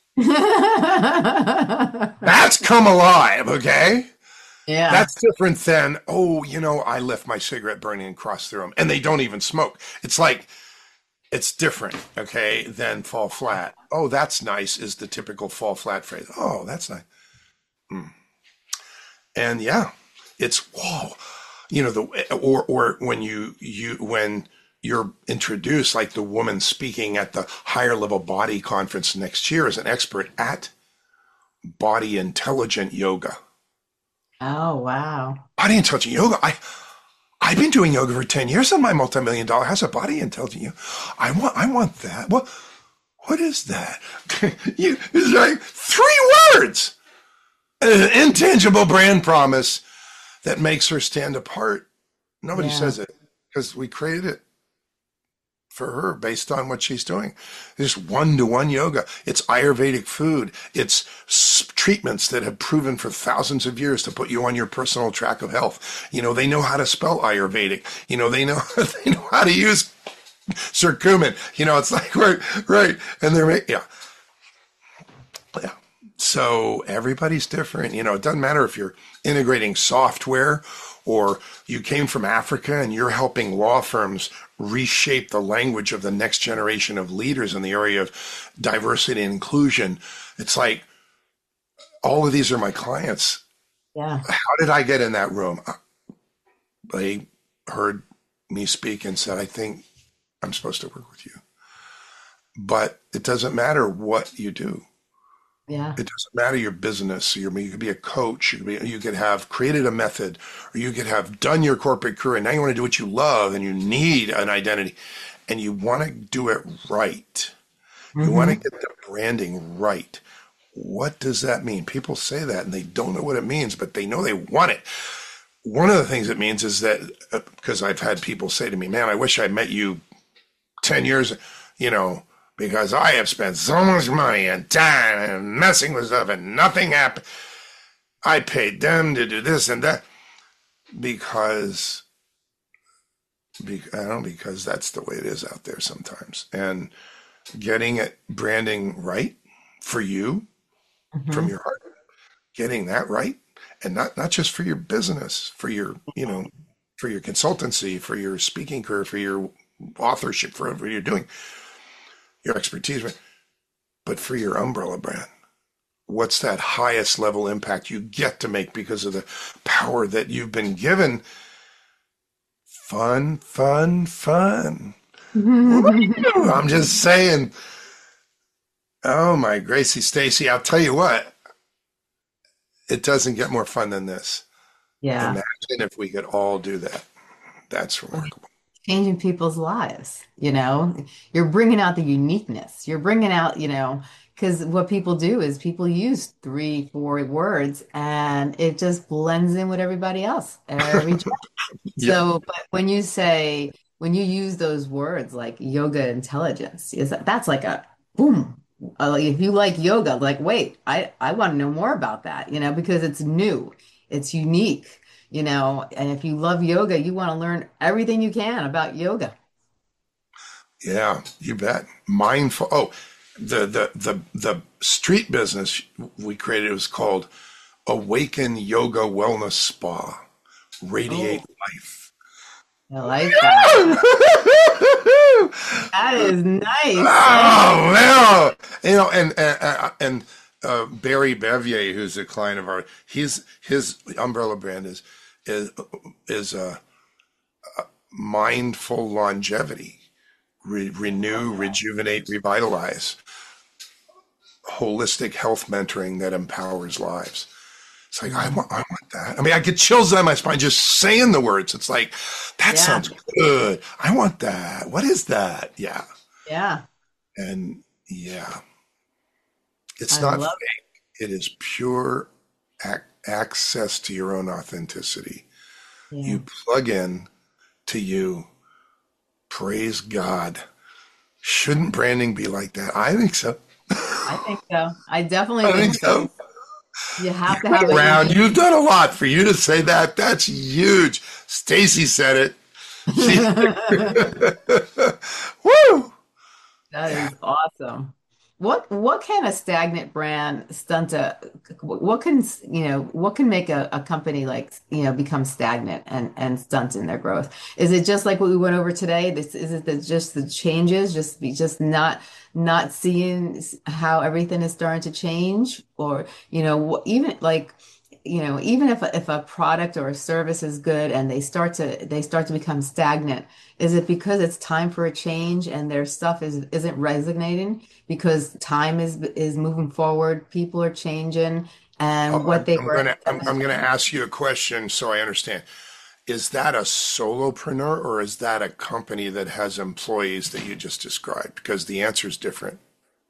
That's come alive, okay? Yeah. That's different than, oh, you know, I left my cigarette burning and crossed through them, and they don't even smoke. It's like, it's different, okay, than fall flat. Oh, that's nice is the typical fall flat phrase. Oh, that's nice. Hmm. And yeah, it's, whoa, you know, the, or, or when you, you, when, you're introduced, like the woman speaking at the higher level body conference next year as an expert at body intelligent yoga. Oh, wow. Body intelligent yoga. I, I've been doing yoga for ten years on my multi-million dollar house. A body intelligent yoga. I want, I want that. Well, what is that? you, it's like three words, an intangible brand promise that makes her stand apart. Nobody yeah. says it because we created it for her based on what she's doing. There's one-to-one yoga. It's Ayurvedic food. It's treatments that have proven for thousands of years to put you on your personal track of health. You know, they know how to spell Ayurvedic. You know, they know they know how to use curcumin. You know, it's like, right, right. And they're, yeah. Yeah. So everybody's different. You know, it doesn't matter if you're integrating software or you came from Africa and you're helping law firms reshape the language of the next generation of leaders in the area of diversity and inclusion. It's like, all of these are my clients. Yeah. How did I get in that room? They heard me speak and said, I think I'm supposed to work with you. But it doesn't matter what you do. Yeah. It doesn't matter your business. You're, you could be a coach. You could, be, you could have created a method, or you could have done your corporate career. And now you want to do what you love, and you need an identity, and you want to do it right. Mm-hmm. You want to get the branding right. What does that mean? People say that, and they don't know what it means, but they know they want it. One of the things it means is that, uh, because I've had people say to me, man, I wish I met you ten years, you know, because I have spent so much money and time and messing with stuff and nothing happened. I paid them to do this and that because, because I don't know, because that's the way it is out there sometimes. And getting it branding right for you, mm-hmm. from your heart, getting that right, and not, not just for your business, for your, you know, for your consultancy, for your speaking career, for your authorship, for whatever you're doing, your expertise, but for your umbrella brand. What's that highest level impact you get to make because of the power that you've been given Fun, fun, fun. Woo! I'm just saying. Oh my Gracie Stacy, I'll tell you what, it doesn't get more fun than this. Yeah. Imagine if we could all do that. That's remarkable. Changing people's lives, you know, you're bringing out the uniqueness. You're bringing out, you know, because what people do is people use three, four words and it just blends in with everybody else every time. Yep. So, but when you say, when you use those words like yoga intelligence, is that that's like a boom. Uh, like, if you like yoga, like, wait, I, I want to know more about that, you know, because it's new, it's unique, you know, and if you love yoga, you want to learn everything you can about yoga. Yeah, you bet. Mindful. Oh, the the the the street business we created was called Awaken Yoga Wellness Spa. Radiate Oh, life. I like that. That is nice. Okay. Oh well, you know, and and and uh, Barry Bevier, who's a client of ours, he's his umbrella brand is is is uh, mindful longevity, Re- renew, rejuvenate, revitalize, holistic health mentoring that empowers lives. It's like I Mhm. want, I want that. I mean, I get chills down my spine just saying the words. It's like that Yeah, sounds good. I want that. What is that? Yeah, yeah. and yeah. It's I not love fake. It is pure ac- access to your own authenticity. it. Yeah, You plug in to you. Praise God. Shouldn't branding be like that? I think so. I think so. I definitely I think think so. so. You have You've to have been a around. unique. You've done a lot. For you to say that, that's huge. Stacy said it. She, woo! That Yeah. is awesome. What what can a stagnant brand stunt a what can you know what can make a, a company like you know become stagnant and and stunt in their growth? Is it just like what we went over today? This is it the, just the changes, just be just not not seeing how everything is starting to change, or you know wh- even like you know even if a, if a product or a service is good and they start to they start to become stagnant, is it because it's time for a change and their stuff is isn't resonating because time is is moving forward, people are changing, Oh, and what I'm, they I'm were gonna I'm, I'm gonna implementing? ask you a question so I understand. Is that a solopreneur or is that a company that has employees that you just described? Because the answer is different.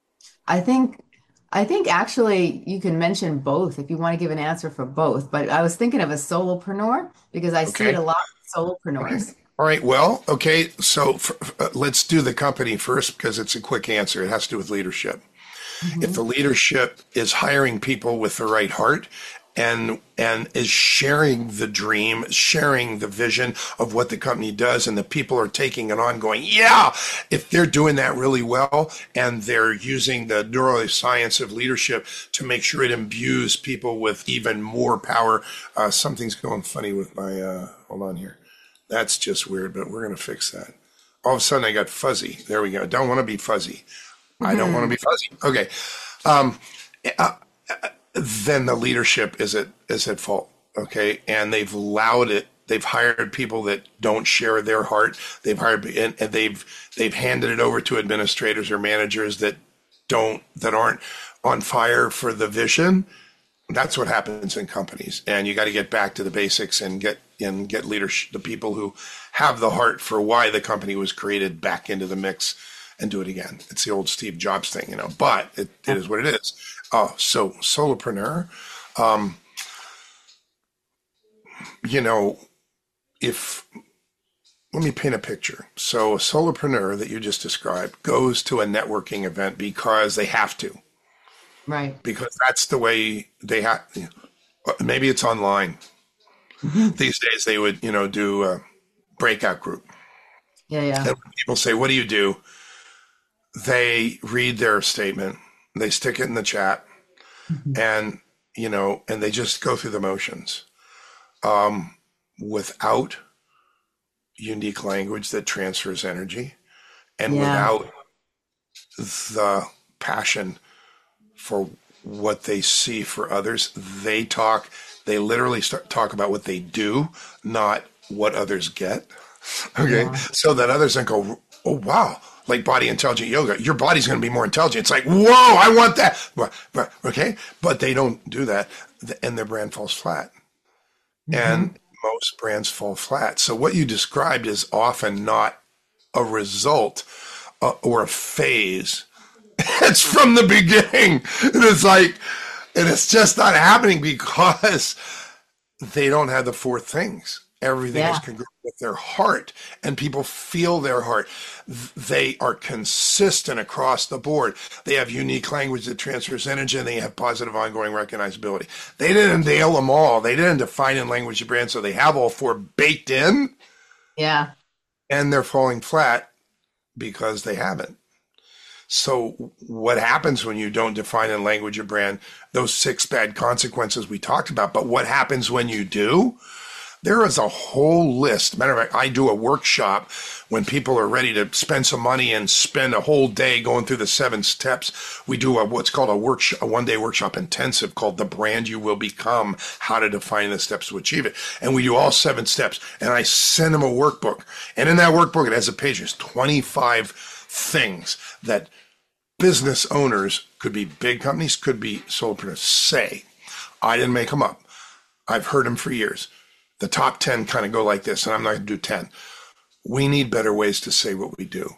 I think I think actually you can mention both if you want to give an answer for both, but I was thinking of a solopreneur because I see it Okay. a lot with Okay. solopreneurs. All right. Well, okay. So f uh, let's do the company first because it's a quick answer. It has to do with leadership. If the Hmm. leadership is hiring people with the right heart and and is sharing the dream, sharing the vision of what the company does, and the people are taking it on, going, yeah, if they're doing that really well, and they're using the neuroscience of leadership to make sure it imbues people with even more power. Uh, something's going funny with my. Uh, hold on here. That's just weird, but we're gonna fix that. All of a sudden, I got fuzzy. There we go. Don't want to be fuzzy. I don't want to Hmm. be fuzzy. Okay. Um, uh, then the leadership is at is at fault. Okay, and they've allowed it. They've hired people that don't share their heart. They've hired and, and they've they've handed it over to administrators or managers that don't that aren't on fire for the vision. That's what happens in companies, and you got to get back to the basics and get and get leadership, the people who have the heart for why the company was created, back into the mix and do it again. It's the old Steve Jobs thing, you know, but it, it is what it is. Oh, so solopreneur, um, you know, if let me paint a picture. So a solopreneur that you just described goes to a networking event because they have to, Right. because that's the way they have. Maybe it's online. Hmm. These days they would, you know, do a breakout group. Yeah, yeah. And when people say, "What do you do?" They read their statement, they stick it in the chat, Mhm. and you know, and they just go through the motions um, without unique language that transfers energy, and Yeah. without the passion for what they see for others. They talk. They literally start talk about what they do, not what others get. Okay. Yeah. So that others can go, oh, wow, like body intelligent yoga, your body's going to be more intelligent. It's like, whoa, I want that. But, but, okay. But they don't do that. And their brand falls flat. Hmm. And most brands fall flat. So what you described is often not a result uh, or a phase. It's from the beginning. And it's like, and it's just not happening because they don't have the four things. Everything is Yeah. congruent with their heart, and people feel their heart. They are consistent across the board. They have unique language that transfers energy, and they have positive ongoing recognizability. They didn't nail them all. They didn't define in language the brand, so they have all four baked in, Yeah. and they're falling flat because they haven't. So what happens when you don't define in language a brand? Those six bad consequences we talked about. But what happens when you do? There is a whole list. Matter of fact, I do a workshop when people are ready to spend some money and spend a whole day going through the seven steps. We do a what's called a workshop, a one-day workshop intensive called "The Brand You Will Become: How to Define the Steps to Achieve It." And we do all seven steps. And I send them a workbook. And in that workbook, it has a page. There's twenty-five things that business owners, could be big companies, could be solopreneurs, say. I didn't make them up. I've heard them for years. The top ten kind of go like this, and I'm not going to do ten. We need better ways to say what we do.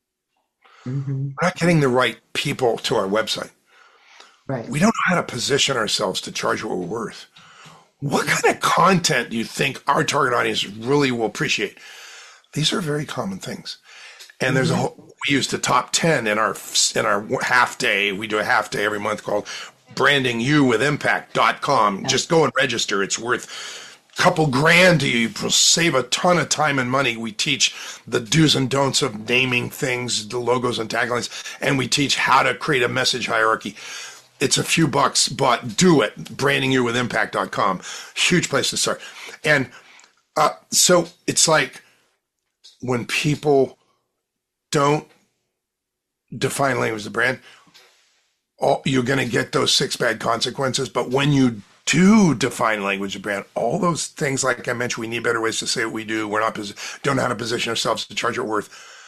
Hmm. We're not getting the right people to our website. Right. We don't know how to position ourselves to charge what we're worth. What kind of content do you think our target audience really will appreciate? These are very common things. And there's a Hmm. whole, we use the top ten in our in our half day. We do a half day every month called branding you with impact dot com. Yeah. Just go and register. It's worth a couple grand to you. You'll save a ton of time and money. We teach the do's and don'ts of naming things, the logos and taglines, and we teach how to create a message hierarchy. It's a few bucks, but do it. branding you with impact dot com. Huge place to start. And uh, so it's like when people don't define language as a brand, all, you're going to get those six bad consequences. But when you do define language of brand, all those things, like I mentioned, we need better ways to say what we do. We're not don't know how to position ourselves to charge our worth.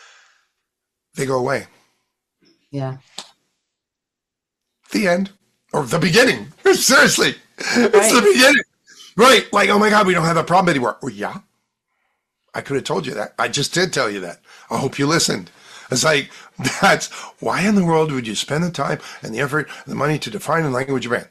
They go away. Yeah. The end or the beginning. Seriously, it's the Right. beginning, right? Like, oh my God, we don't have that problem anymore. Well, yeah, I could have told you that. I just did tell you that. I hope you listened. It's like, that's why in the world would you spend the time and the effort and the money to define a language brand?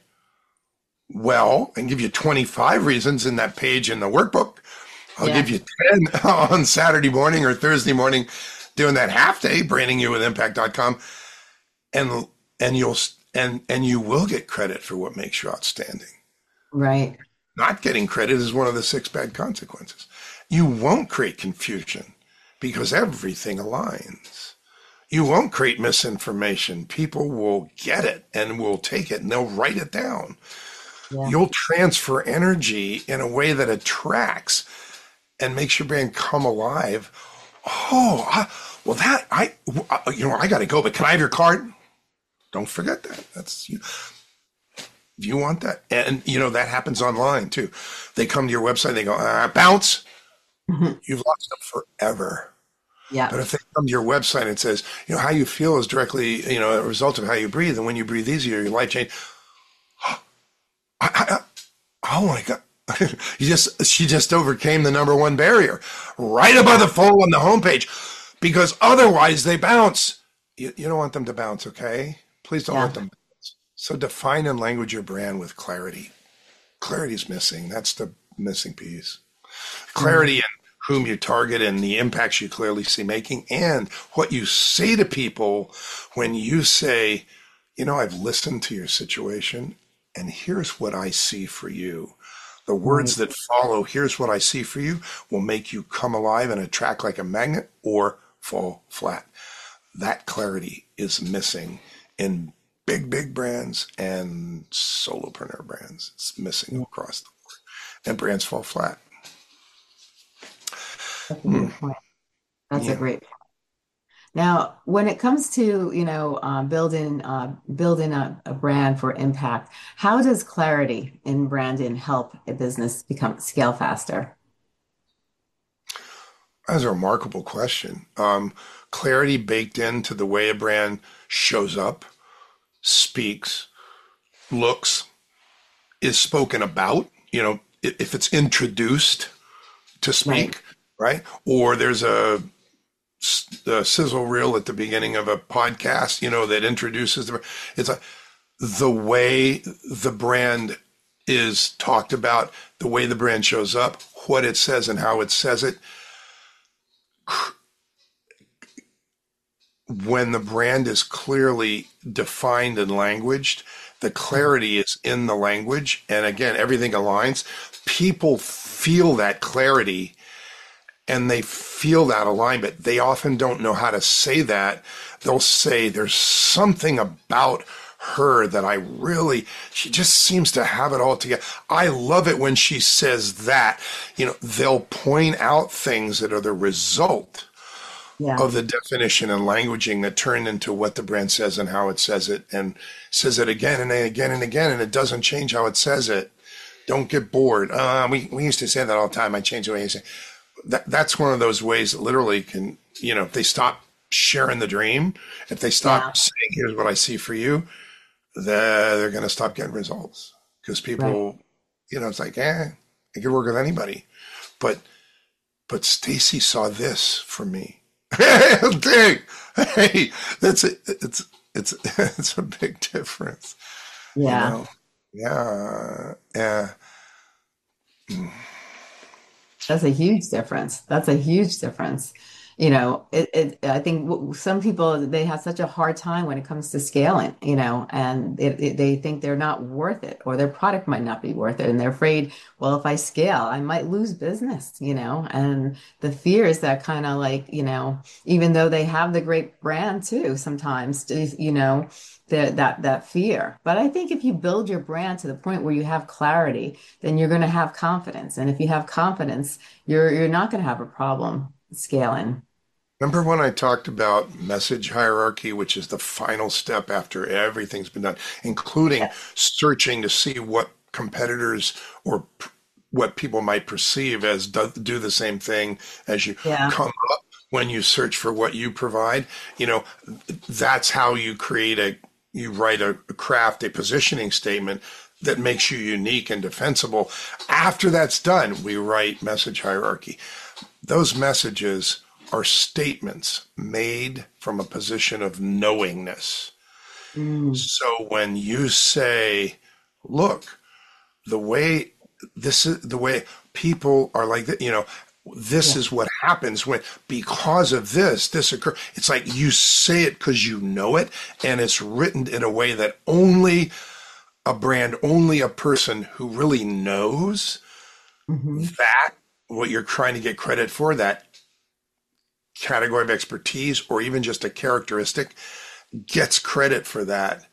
Well, I can give you twenty-five reasons in that page in the workbook. I'll Yeah. give you ten on Saturday morning or Thursday morning doing that half day, branding you with impact dot com. And, and you'll, and, and you will get credit for what makes you outstanding. Right. Not getting credit is one of the six bad consequences. You won't create confusion because everything aligns. You won't create misinformation. People will get it and will take it and they'll write it down. Yeah. You'll transfer energy in a way that attracts and makes your brand come alive. Oh, I, well, that I, you know, I got to go, but can I have your card? Don't forget that. That's you. You want that, and you know that happens online too. They come to your website, they go uh, bounce. Mhm. You've lost them forever. Yeah. But if they come to your website and it says, you know, how you feel is directly, you know, a result of how you breathe, and when you breathe easier, your life change. I, I, I, oh my God. you just she just overcame the number one barrier right above the fold on the homepage because otherwise they bounce. You, you don't want them to bounce, okay? Please don't Yeah. let them bounce. So define and language your brand with clarity. Clarity is missing. That's the missing piece. Mhm. Clarity in whom you target and the impacts you clearly see making and what you say to people when you say, you know, I've listened to your situation and here's what I see for you. The Right. words that follow, here's what I see for you, will make you come alive and attract like a magnet or fall flat. That clarity is missing in big, big brands and solopreneur brands. It's missing Yeah. across the board. And brands fall flat. That's a Hmm. great point. That's a Yeah. great point. Now, when it comes to, you know, uh, building uh, building a, a brand for impact, how does clarity in branding help a business become scale faster? That's a remarkable question. Um, clarity baked into the way a brand shows up, speaks, looks, is spoken about. You know, if it's introduced to Right. speak, right? Or there's a, a sizzle reel at the beginning of a podcast, you know, that introduces the. It's like the way the brand is talked about, the way the brand shows up, what it says, and how it says it. When the brand is clearly defined and languaged, the clarity is in the language. And again, everything aligns. People feel that clarity and they feel that alignment. They often don't know how to say that. They'll say, there's something about her that I really, she just seems to have it all together. I love it when she says that. You know, they'll point out things that are the result Yeah. of the definition and languaging that turn into what the brand says and how it says it, and says it again and again and again, and it doesn't change how it says it. Don't get bored. Uh, we, we used to say that all the time. I changed the way you say that. That's one of those ways that literally can, you know, if they stop sharing the dream, if they Yeah. stop saying, here's what I see for you, they're, they're going to stop getting results because Right. people, you know, it's like, eh, I could work with anybody. But, but Stacy saw this for me. Dang. Hey, that's a, it's it's it's a big difference, you Yeah. know. Yeah, yeah. That's a huge difference. That's a huge difference. You know, it, it, I think w- some people, they have such a hard time when it comes to scaling, you know, and it, it, they think they're not worth it or their product might not be worth it. And they're afraid, well, if I scale, I might lose business, you know, and the fear is that kind of like, you know, even though they have the great brand too, sometimes, you know, that that that fear. But I think if you build your brand to the point where you have clarity, then you're going to have confidence. And if you have confidence, you're you're not going to have a problem scaling. Remember when I talked about message hierarchy, which is the final step after everything's been done, including searching to see what competitors or p- what people might perceive as do, do the same thing as you Yeah. come up when you search for what you provide. You know, that's how you create a, you write a, a craft, a positioning statement that makes you unique and defensible. After that's done, we write message hierarchy. Those messages are statements made from a position of knowingness. Mm. So when you say, look, the way this is the way people are like that, you know, this Yeah. is what happens when because of this, this occur. It's like you say it because you know it, and it's written in a way that only a brand, only a person who really knows Hmm. that what you're trying to get credit for, that category of expertise or even just a characteristic, gets credit for that.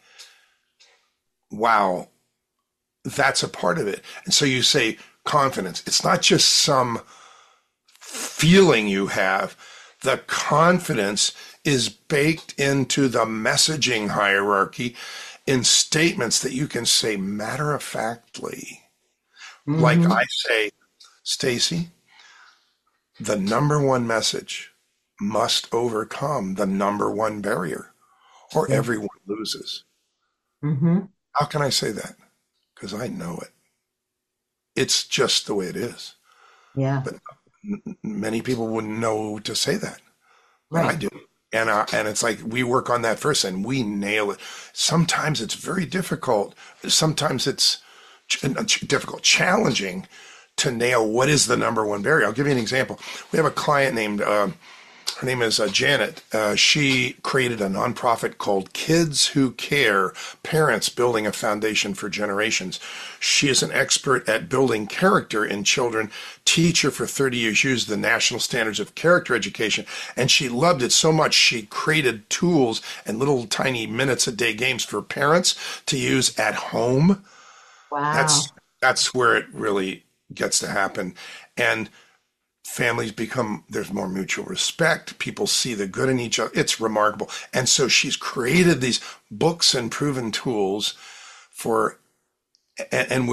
Wow, that's a part of it. And so you say confidence. It's not just some feeling you have. The confidence is baked into the messaging hierarchy in statements that you can say matter of factly. Like Hmm. I say, Stacy, the number one message must overcome the number one barrier, or Yeah. everyone loses. Hmm. How can I say that? Because I know it. It's just the way it is. Yeah. But many people wouldn't know to say that, but I Right. do. And uh, and it's like we work on that first, and we nail it. Sometimes it's very difficult. Sometimes it's ch- difficult, challenging to nail what is the number one barrier. I'll give you an example. We have a client named uh, her name is uh, Janet. Uh, she created a nonprofit called Kids Who Care, Parents Building a Foundation for Generations. She is an expert at building character in children, teacher for thirty years, used the national standards of character education, and she loved it so much she created tools and little tiny minutes a day games for parents to use at home. That's Wow. that's where it really gets to happen. And families become, there's more mutual respect, people see the good in each other. It's remarkable. And so she's created these books and proven tools for, and, and we're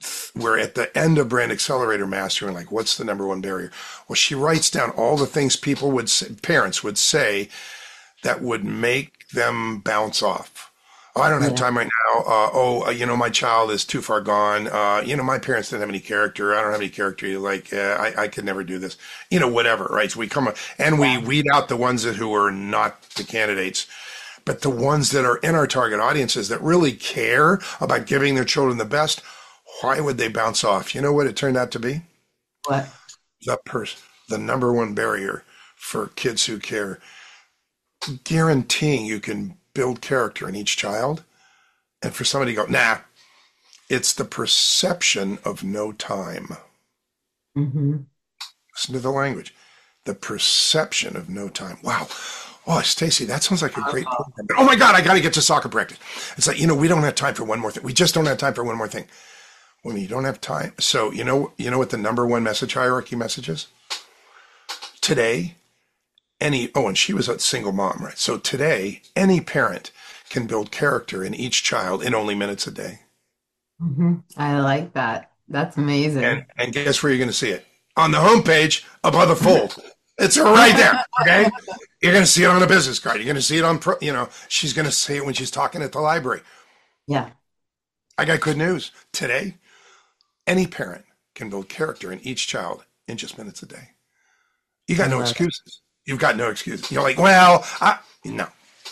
we're at the end of Brand Accelerator Mastery, and like, what's the number one barrier? Well, she writes down all the things people would say, parents would say that would make them bounce off. Oh, I don't have Yeah. time right now. Uh, oh, uh, you know, my child is too far gone. Uh, you know, my parents didn't have any character. I don't have any character. Like, uh, I, I could never do this. You know, whatever, right? So we come up and we weed out the ones that who are not the candidates, but the ones that are in our target audiences that really care about giving their children the best. Why would they bounce off? You know what it turned out to be? What? The person, the number one barrier for kids who care, guaranteeing you can build character in each child. And for somebody to go, nah, it's the perception of no time. Mm-hmm. Listen to the language. The perception of no time. Wow. Oh, Stacy, that sounds like a great program. Oh my God, I got to get to soccer practice. It's like, you know, we don't have time for one more thing. We just don't have time for one more thing. When you don't have time. So, you know, you know what the number one message hierarchy message is? Today, any, oh, and she was a single mom, right? So today, any parent can build character in each child in only minutes a day. Mm-hmm. I like that. That's amazing. And, and guess where you're going to see it? On the homepage above the fold. It's right there. Okay. You're going to see it on a business card. You're going to see it on, pro, you know, she's going to say it when she's talking at the library. Yeah. I got good news. Today, any parent can build character in each child in just minutes a day. You got no excuses. You've got no excuses. You're like, well, I, no.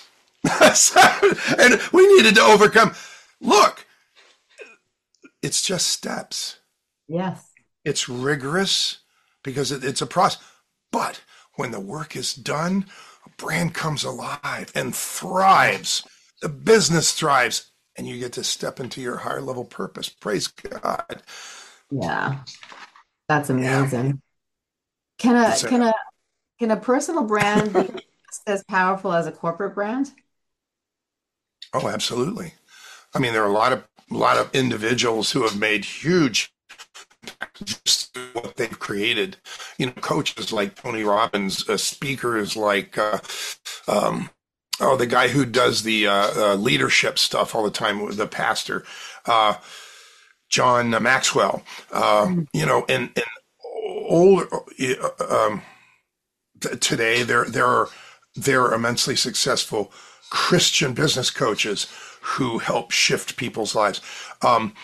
And we needed to overcome. Look, it's just steps. Yes. It's rigorous because it, it's a process. But when the work is done, a brand comes alive and thrives. The business thrives, and you get to step into your higher level purpose. Praise God. Yeah. That's amazing. Yeah. Can a It's a- can a can a personal brand be just as powerful as a corporate brand? Oh, absolutely. I mean, there are a lot of a lot of individuals who have made huge just what they've created. You know, coaches like Tony Robbins, uh, speakers like uh, um, oh, the guy who does the uh, uh, leadership stuff all the time, the pastor, uh, John Maxwell. Uh, you know, and and older um, t- today there there are there are immensely successful Christian business coaches who help shift people's lives. Um,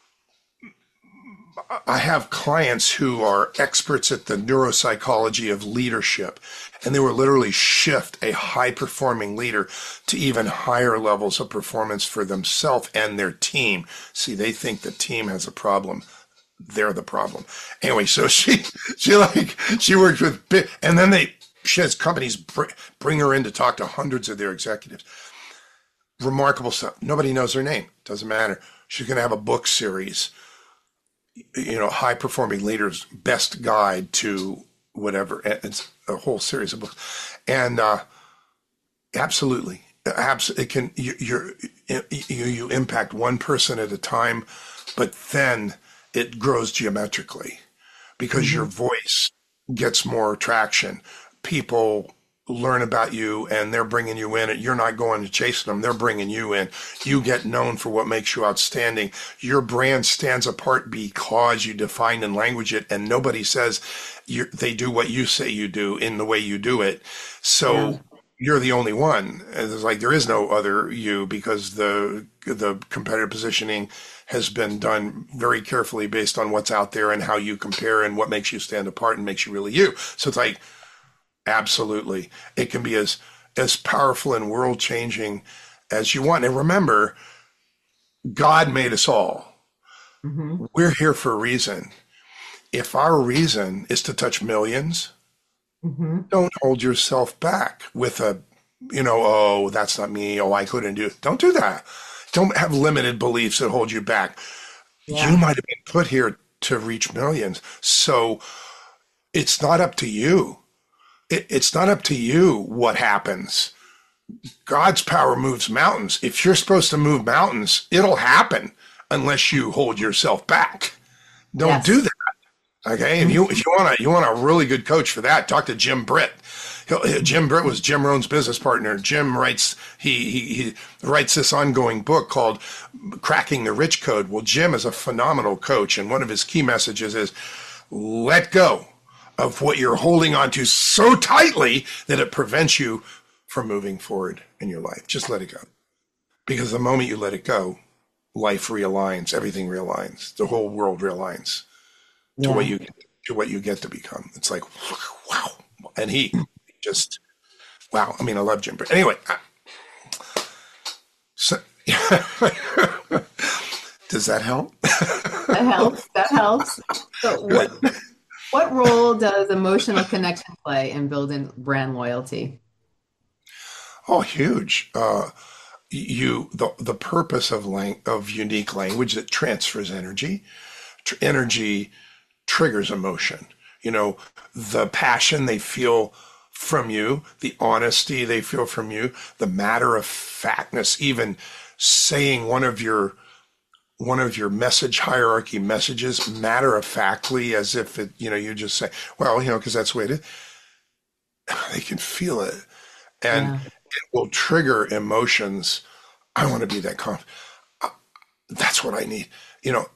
I have clients who are experts at the neuropsychology of leadership, and they will literally shift a high-performing leader to even higher levels of performance for themselves and their team. See, they think the team has a problem. They're the problem. Anyway, so she, she like, she works with big, and then they, she has companies br- bring her in to talk to hundreds of their executives. Remarkable stuff. Nobody knows her name. Doesn't matter. She's going to have a book series, you know, high performing leaders, best guide to whatever. It's a whole series of books. And, uh, absolutely, absolutely, it can, you, you're, you, you impact one person at a time, but then it grows geometrically because mm-hmm. your voice gets more traction. People learn about you and they're bringing you in. You're not going to chase them. They're bringing you in. You get known for what makes you outstanding. Your brand stands apart because you define and language it, and nobody says you they do what you say you do in the way you do it. So yeah. You're the only one. It's like there is no other you because the the competitive positioning has been done very carefully based on what's out there and how you compare and what makes you stand apart and makes you really you. So it's like, absolutely. It can be as as powerful and world-changing as you want. And remember, God made us all. Mm-hmm. We're here for a reason. If our reason is to touch millions, mm-hmm. don't hold yourself back with a, you know, oh, that's not me. Oh, I couldn't do it. Don't do that. Don't have limited beliefs that hold you back. Yeah. You might have been put here to reach millions. So it's not up to you. It, it's not up to you what happens. God's power moves mountains. If you're supposed to move mountains, it'll happen unless you hold yourself back. Don't yes. do that. Okay. If you if you want to you want a really good coach for that, talk to Jim Britt. He'll, Jim Britt was Jim Rohn's business partner. Jim writes he, he he writes this ongoing book called Cracking the Rich Code. Well, Jim is a phenomenal coach, and one of his key messages is let go of what you're holding on to so tightly that it prevents you from moving forward in your life. Just let it go, because the moment you let it go, life realigns, everything realigns, the whole world realigns to Yeah. what you to what you get to become. It's like wow, and he just wow. I mean, I love Jim. But anyway, I, so, does that help? That helps. That helps. So what what role does emotional connection play in building brand loyalty? Oh, huge. Uh, you the the purpose of lang- of unique language that transfers energy. Tr- energy triggers emotion. You know, the passion they feel from you, the honesty they feel from you, the matter of factness, even saying one of your one of your message hierarchy messages matter of factly as if it, you know, you just say, well, you know, because that's the way it is. They can feel it. And Yeah. it will trigger emotions. I want to be that conf. That's what I need. You know,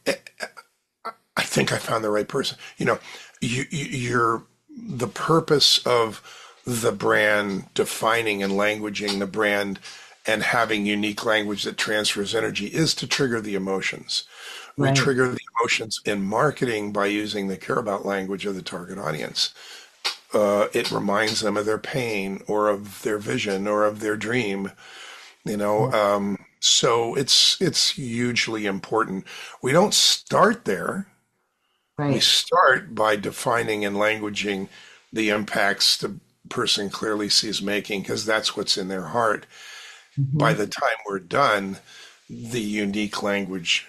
I think I found the right person. You know, you, you, you're the purpose of the brand, defining and languaging the brand and having unique language that transfers energy is to trigger the emotions. We Right. trigger the emotions in marketing by using the care about language of the target audience. Uh, it reminds them of their pain or of their vision or of their dream, you know. Um, so it's it's hugely important. We don't start there. We Right. start by defining and languaging the impacts the person clearly sees making, because that's what's in their heart. By Mhm. the time we're done, the unique language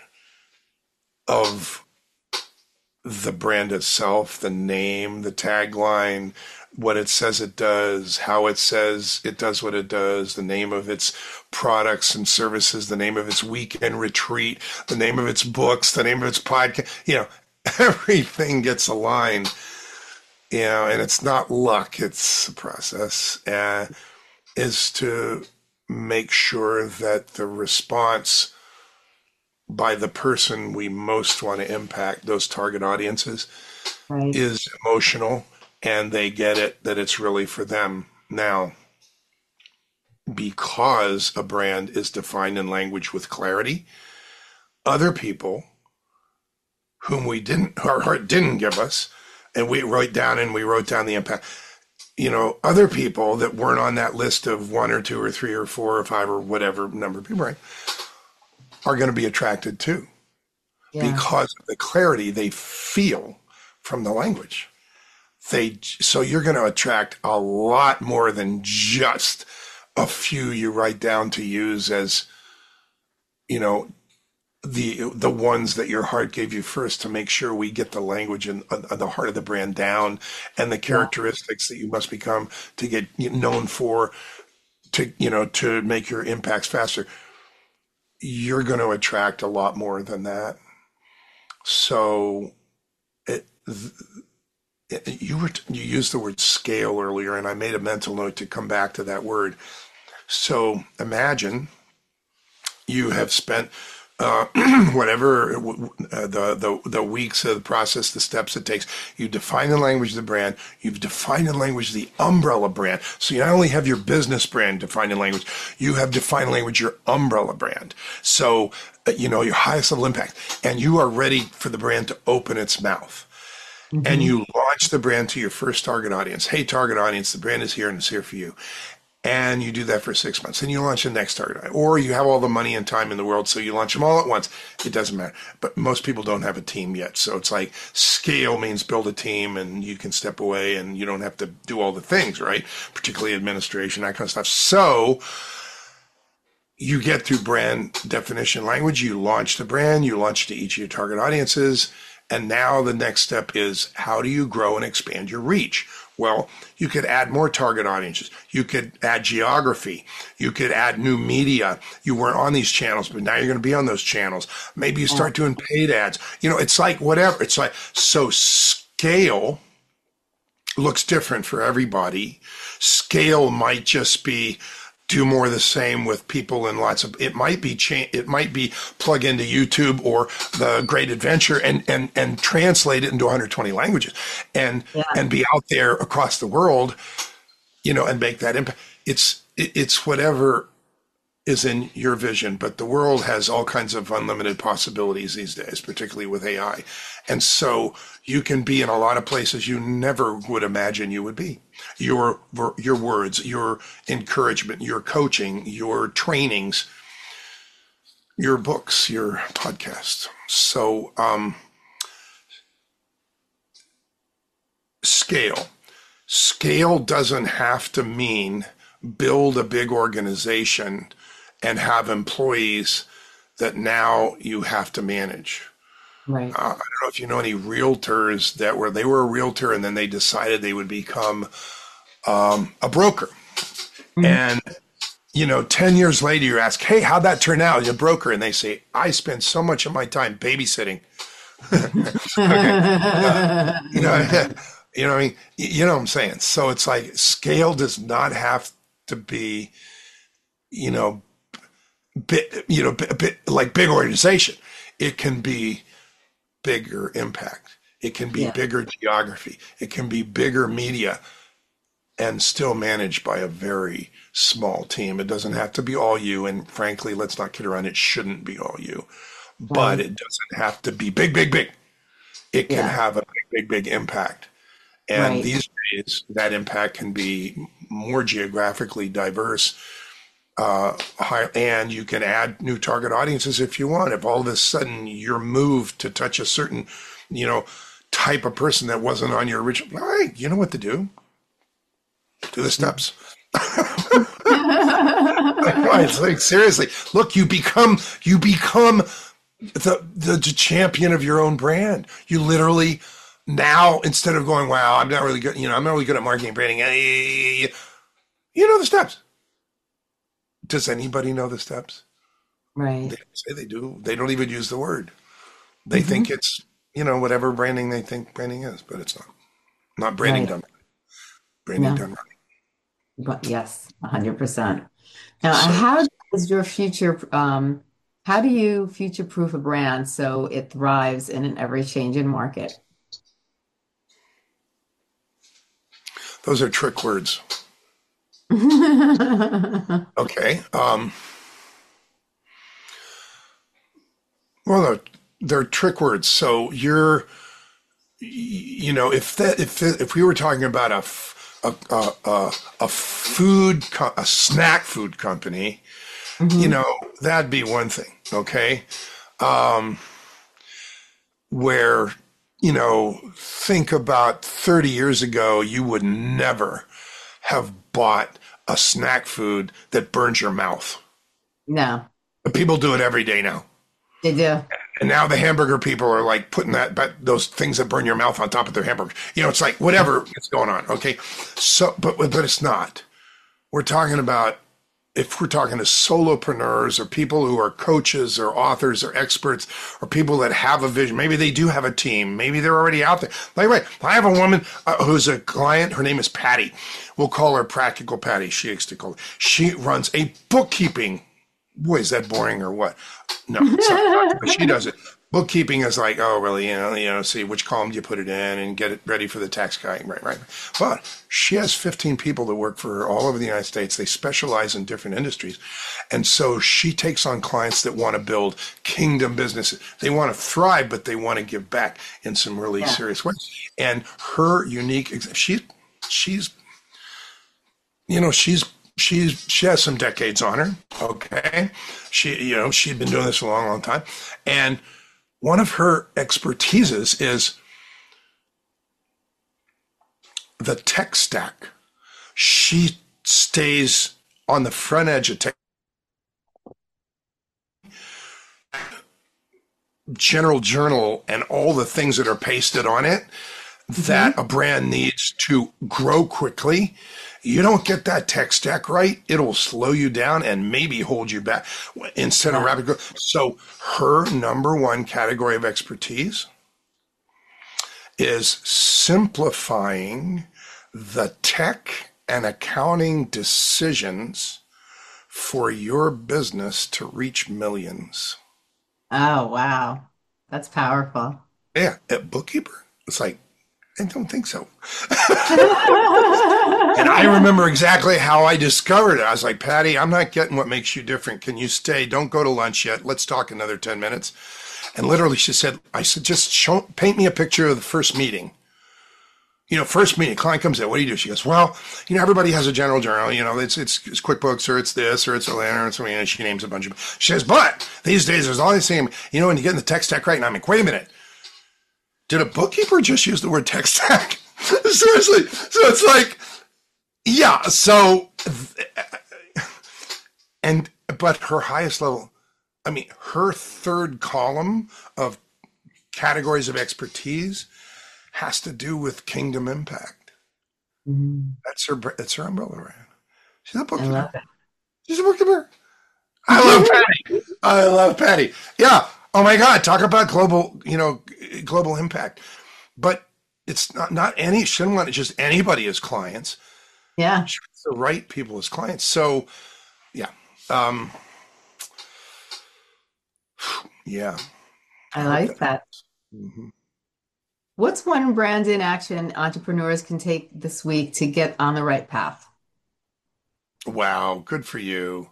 of the brand itself, the name, the tagline, what it says it does, how it says it does what it does, the name of its products and services, the name of its weekend retreat, the name of its books, the name of its podcast, you know, everything gets aligned, you know, and it's not luck, it's a process, uh, is to make sure that the response by the person we most want to impact, those target audiences, Right. is emotional and they get it, that it's really for them. Now, because a brand is defined in language with clarity, other people whom we didn't, our heart didn't give us, and we wrote down and we wrote down the impact, you know, other people that weren't on that list of one or two or three or four or five or whatever number of people, right, are going to be attracted too, Yeah. because of the clarity they feel from the language. They so you're going to attract a lot more than just a few you write down to use as, you know, the the ones that your heart gave you first, to make sure we get the language and uh, the heart of the brand down and the Yeah. characteristics that you must become to get known for, to, you know, to make your impacts faster. You're going to attract a lot more than that. So it, you were you used the word scale earlier, and I made a mental note to come back to that word. So imagine you have spent uh, whatever uh, the, the the weeks of the process, the steps it takes. You define the language of the brand. You've defined the language of the umbrella brand. So you not only have your business brand defined in language, you have defined language your umbrella brand. So uh, you know, your highest level impact, and you are ready for the brand to open its mouth. And Hmm. you launch the brand to your first target audience. Hey, target audience, the brand is here and it's here for you. And you do that for six months. Then you launch the next target. Or you have all the money and time in the world, so you launch them all at once. It doesn't matter. But most people don't have a team yet. So it's like scale means build a team and you can step away and you don't have to do all the things, right? Particularly administration, that kind of stuff. So you get through brand definition language, you launch the brand, you launch to each of your target audiences. And now the next step is, how do you grow and expand your reach? Well, you could add more target audiences. You could add geography. You could add new media. You weren't on these channels, but now you're going to be on those channels. Maybe you Yeah. start doing paid ads. You know, it's like whatever. It's like, so scale looks different for everybody. Scale might just be do more of the same with people in lots of, it might be cha- it might be plug into YouTube or the Great Adventure and and and translate it into one hundred twenty languages and Yeah. and be out there across the world, you know, and make that impact. It's it, it's whatever is in your vision, but the world has all kinds of unlimited possibilities these days, particularly with A I. And so you can be in a lot of places you never would imagine you would be. Your your words, your encouragement, your coaching, your trainings, your books, your podcasts. So um, scale. Scale doesn't have to mean build a big organization and have employees that now you have to manage. Right. Uh, I don't know if you know any realtors that were, they were a realtor and then they decided they would become um, a broker. Mm-hmm. And, you know, ten years later, you ask, hey, how'd that turn out? You're a broker. And they say, I spend so much of my time babysitting. uh, you know, you know what I mean? You know what I'm saying? So it's like scale does not have to be, you know, bit, you know, bit, bit, like big organization. It can be bigger impact. It can be yeah. bigger geography. It can be bigger media and still managed by a very small team. It doesn't have to be all you. And frankly, let's not kid around. It shouldn't be all you, right. But it doesn't have to be big, big, big. It can yeah. have a big, big, big impact. And right. these days that impact can be more geographically diverse. Uh, high, and you can add new target audiences if you want. If all of a sudden you're moved to touch a certain, you know, type of person that wasn't on your original, all right, you know what to do. Do the steps. Right, like seriously, look, you become you become the the champion of your own brand. You literally now, instead of going, wow, I'm not really good, you know, I'm not really good at marketing and branding. You know the steps. Does anybody know the steps? Right. They say they do. They don't even use the word. They mm-hmm. think it's, you know, whatever branding they think branding is, but it's not. Not branding right. done. Branding no. done right. But yes, one hundred percent. Now, so, how is your future, um, how do you future-proof a brand so it thrives in an ever-changing market? Those are trick words. Okay. Um, well, they're, they're trick words. So you're, you know, if that, if if we were talking about a a a, a food co- a snack food company, mm-hmm. you know, that'd be one thing. Okay. Um, where, you know, think about thirty years ago, you would never have bought a snack food that burns your mouth. No. But people do it every day now. They do. And now the hamburger people are like putting that, but those things that burn your mouth on top of their hamburger. You know, it's like whatever is going on. Okay. So, but, but it's not. We're talking about, if we're talking to solopreneurs or people who are coaches or authors or experts or people that have a vision, maybe they do have a team, maybe they're already out there. Like, right, I have a woman uh, who's a client. Her name is Patty. We'll call her Practical Patty. She likes to call her. She runs a bookkeeping. Boy, is that boring or what? No, it's not, but she does it. Bookkeeping is like, oh, really? You know, you know, see which column do you put it in and get it ready for the tax guy. Right, right. But she has fifteen people that work for her all over the United States. They specialize in different industries. And so she takes on clients that want to build kingdom businesses. They want to thrive, but they want to give back in some really yeah. serious ways. And her unique, she, she's, you know, she's, she's, she has some decades on her. Okay. She, you know, she'd been doing this a long, long time. And one of her expertises is the tech stack. She stays on the front edge of tech. General Journal and all the things that are pasted on it that mm-hmm. a brand needs to grow quickly. You don't get that tech stack right, it'll slow you down and maybe hold you back instead of rapid growth. So her number one category of expertise is simplifying the tech and accounting decisions for your business to reach millions. Oh, wow. That's powerful. Yeah, at bookkeeper, it's like, I don't think so. And I Yeah. remember exactly how I discovered it. I was like, Patty, I'm not getting what makes you different. Can you stay? Don't go to lunch yet. Let's talk another ten minutes. And literally she said, I said, just show, paint me a picture of the first meeting. You know, first meeting, client comes in, what do you do? She goes, well, you know, everybody has a general journal, you know, it's, it's, it's QuickBooks or it's this or it's a Lantern or something, and she names a bunch of, she says, but these days there's all these things, you know, when you get in the tech stack right now, I'm like, wait a minute, did a bookkeeper just use the word tech stack? Seriously. So it's like, yeah, so, and, but her highest level, I mean, her third column of categories of expertise has to do with Kingdom Impact. Mhm. That's her. That's her umbrella brand. She's a I love bookkeeper. She's a bookkeeper. I love it. Patty. I love Patty. Yeah. Oh my God. Talk about global. You know, global impact. But it's not not any. She didn't want just anybody as clients. Yeah, She wants the right people as clients. So yeah. Um. Yeah. I I hope like that. that. Mhm. What's one brand in action entrepreneurs can take this week to get on the right path? Wow. Good for you.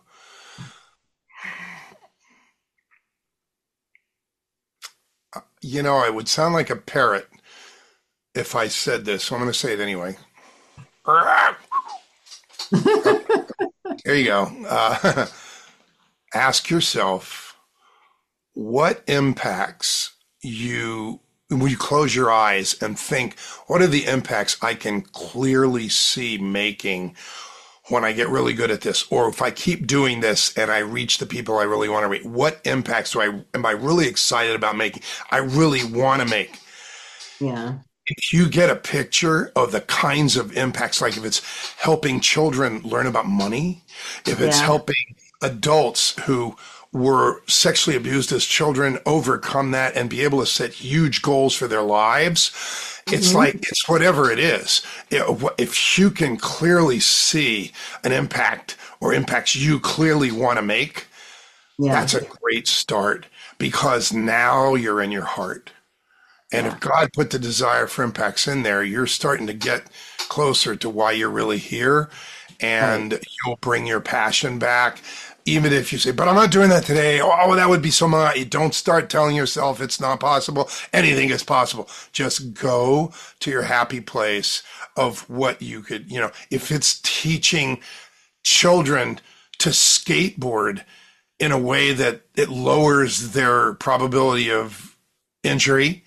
You know, I would sound like a parrot if I said this, so I'm going to say it anyway. There you go. Uh, ask yourself what impacts you when you close your eyes and think, what are the impacts I can clearly see making when I get really good at this, or if I keep doing this and I reach the people I really want to reach? What impacts do I am I really excited about making? I really want to make. Yeah, If you get a picture of the kinds of impacts, like if it's helping children learn about money, if it's yeah. helping adults who were sexually abused as children overcome that and be able to set huge goals for their lives, it's Hmm. like, it's whatever it is. If you can clearly see an impact or impacts you clearly want to make, Yeah, that's a great start because now you're in your heart. And yeah. if God put the desire for impacts in there, you're starting to get closer to why you're really here. Right. And you'll bring your passion back. Even if you say, but I'm not doing that today. Oh, that would be so much. You don't start telling yourself it's not possible. Anything is possible. Just go to your happy place of what you could, you know, if it's teaching children to skateboard in a way that it lowers their probability of injury,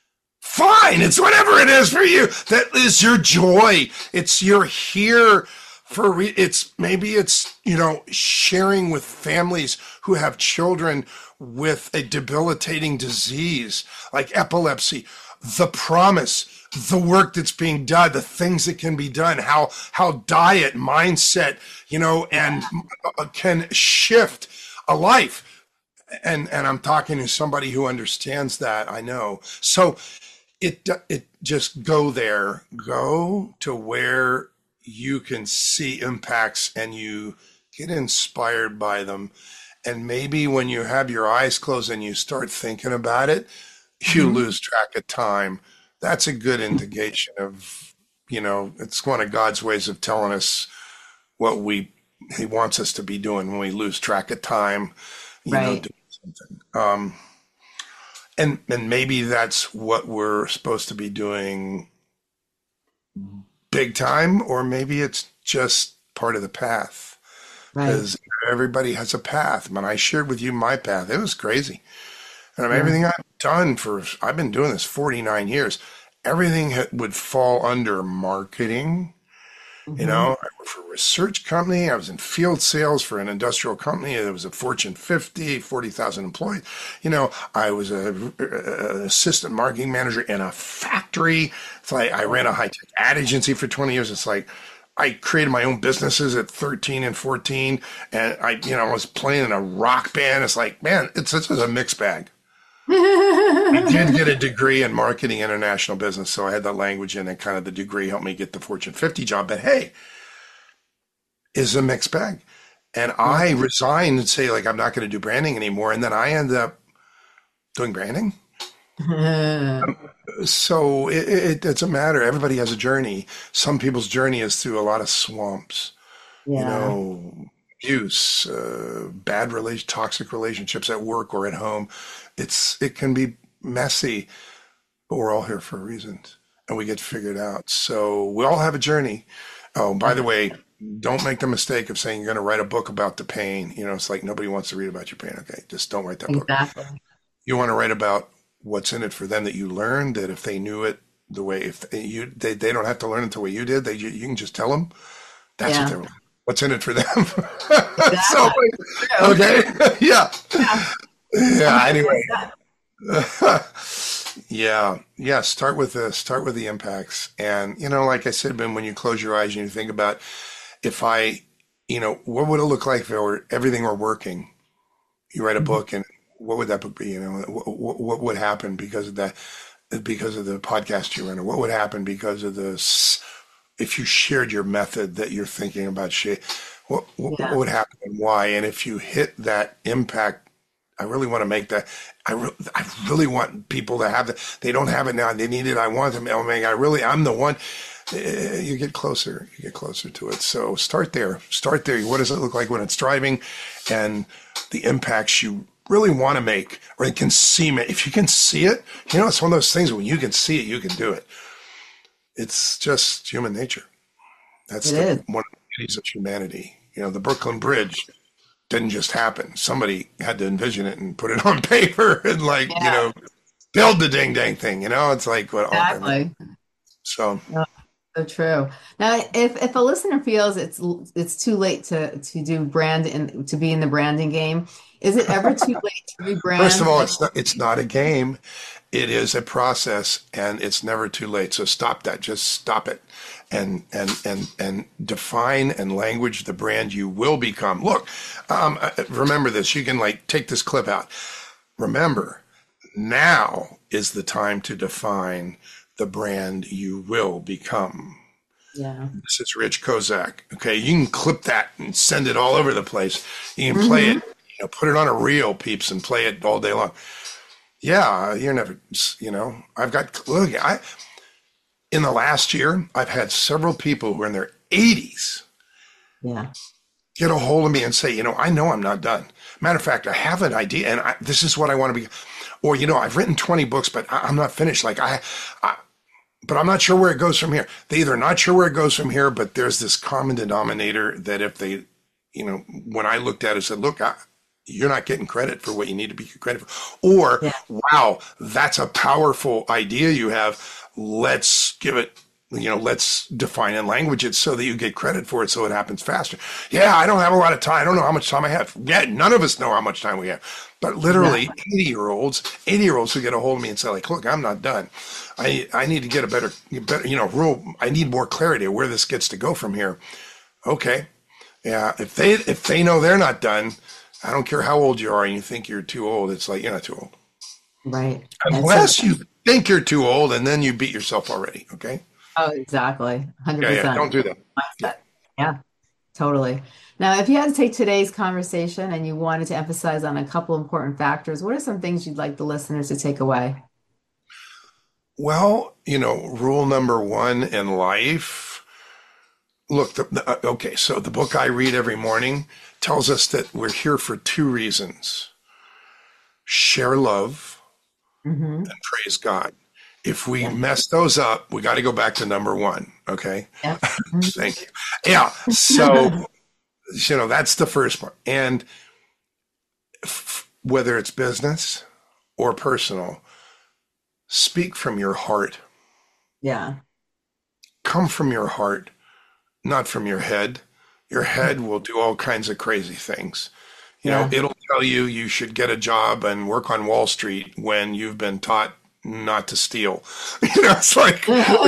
fine. It's whatever it is for you. That is your joy. It's you're here for re- it's maybe it's, you know, sharing with families who have children with a debilitating disease like epilepsy, the promise, the work that's being done, the things that can be done, how how diet, mindset, you know, and uh, can shift a life. And and I'm talking to somebody who understands that, I know. So it it just go there, go to where you can see impacts and you get inspired by them. And maybe when you have your eyes closed and you start thinking about it, you Hmm. lose track of time. That's a good indication of, you know, it's one of God's ways of telling us what we he wants us to be doing when we lose track of time, you know, Right. doing something. Um, and and maybe that's what we're supposed to be doing big time, or maybe it's just part of the path Right. because everybody has a path. When I shared with you my path, it was crazy. And I mean, Yeah. everything I've done for, I've been doing this forty-nine years. Everything ha- would fall under marketing. You Hmm. know, I worked for a research company. I was in field sales for an industrial company. It was a Fortune fifty, forty thousand employees. You know, I was a, a- an assistant marketing manager in a factory. It's like I ran a high tech ad agency for twenty years. It's like I created my own businesses at thirteen and fourteen. And I, you know, was playing in a rock band. It's like, man, it's, it's a mixed bag. I did get a degree in marketing international business, so I had that language in, and kind of the degree helped me get the Fortune fifty job. But hey, it's a mixed bag. And Yeah. I resigned and say, like, I'm not going to do branding anymore. And then I ended up doing branding. So it, it doesn't matter. Everybody has a journey. Some people's journey is through a lot of swamps, you Yeah. know, abuse, uh, bad relation, toxic relationships at work or at home. It's it can be messy, but we're all here for reasons, and we get figured out. So we all have a journey. Oh, by the way, don't make the mistake of saying you're going to write a book about the pain. You know, it's like nobody wants to read about your pain. Okay, just don't write that book. Exactly. You want to write about what's in it for them, that you learned, that if they knew it the way, if they, you they, they don't have to learn it the way you did, they you, you can just tell them that's what Yeah. they're what's in it for them. So Exactly. True. okay, yeah, Yeah. yeah. Anyway, one hundred percent. yeah, yeah. Start with this. Start with the impacts, and you know, like I said, Ben, when you close your eyes and you think about, if I, you know, what would it look like if it were, everything were working? You write a Mhm. book, and what would that book be? You know, what, what, what would happen because of that? Because of the podcast you run, or what would happen because of the s- if you shared your method that you're thinking about share, what, what what Yeah. would happen and why? And if you hit that impact, I really want to make that. I re- I really want people to have that. They don't have it now. They need it. I want them. Oh man, I really, I'm the one. Eh, You get closer. You get closer to it. So start there. Start there. What does it look like when it's driving, and the impacts you really want to make, or you can see it. If you can see it, you know, it's one of those things when you can see it, you can do it. It's just human nature. That's It the is. one of the beauties of humanity. You know, the Brooklyn Bridge didn't just happen. Somebody had to envision it and put it on paper and, like, you Yeah. know, build the ding dang thing. You know, it's like what all I Exactly. so No, so true. Now, if if a listener feels it's it's too late to to do brand and to be in the branding game, is it ever too late to first of rebrand? all, Like, it's not it's not a game. It is a process, and it's never too late. So stop that. Just stop it, and and and and define and language the brand you will become. Look, um, uh, remember this. You can, like, take this clip out. Remember, now is the time to define the brand you will become. yeah. This is Rich Kozak. Okay, you can clip that and send it all over the place. You can play it, Hmm. you know, put it on a reel, peeps, and play it all day long. Yeah, you're never, you know, I've got, look, I, in the last year, I've had several people who are in their eighties Yeah. get a hold of me and say, you know, I know I'm not done. Matter of fact, I have an idea, and I, this is what I want to be. Or, you know, I've written twenty books, but I, I'm not finished. Like, I, I, but I'm not sure where it goes from here. They either not sure where it goes from here, but there's this common denominator that if they, you know, when I looked at it, said, look, I, you're not getting credit for what you need to be credit for. Or, Yeah. wow, that's a powerful idea you have. Let's give it, you know, let's define and language it so that you get credit for it so it happens faster. Yeah, I don't have a lot of time. I don't know how much time I have. Yeah, none of us know how much time we have. But literally Exactly. eighty year olds, eighty year olds who get a hold of me and say, like, look, I'm not done. I I need to get a better, better, you know, rule. I need more clarity of where this gets to go from here. Okay. Yeah. If they, if they know they're not done, I don't care how old you are and you think you're too old. It's like, you're not too old. Right. And so, Unless you think you're too old and then you beat yourself already. Okay. oh, exactly. Yeah. Yeah. one hundred percent. Don't do that. Yeah. Mindset. Yeah, totally. Now, if you had to take today's conversation and you wanted to emphasize on a couple important factors, what are some things you'd like the listeners to take away? Well, you know, rule number one in life. Look, the, the, uh, okay, so the book I read every morning tells us that we're here for two reasons: share love Hmm. and praise God. If we Yeah. mess those up, we got to go back to number one. Okay. Yeah. Thank you. Yeah. So, you know, that's the first part. And f- whether it's business or personal, speak from your heart, Yeah. come from your heart, not from your head. Your head will do all kinds of crazy things. You know, Yeah. it'll tell you you should get a job and work on Wall Street when you've been taught not to steal. You know, it's like,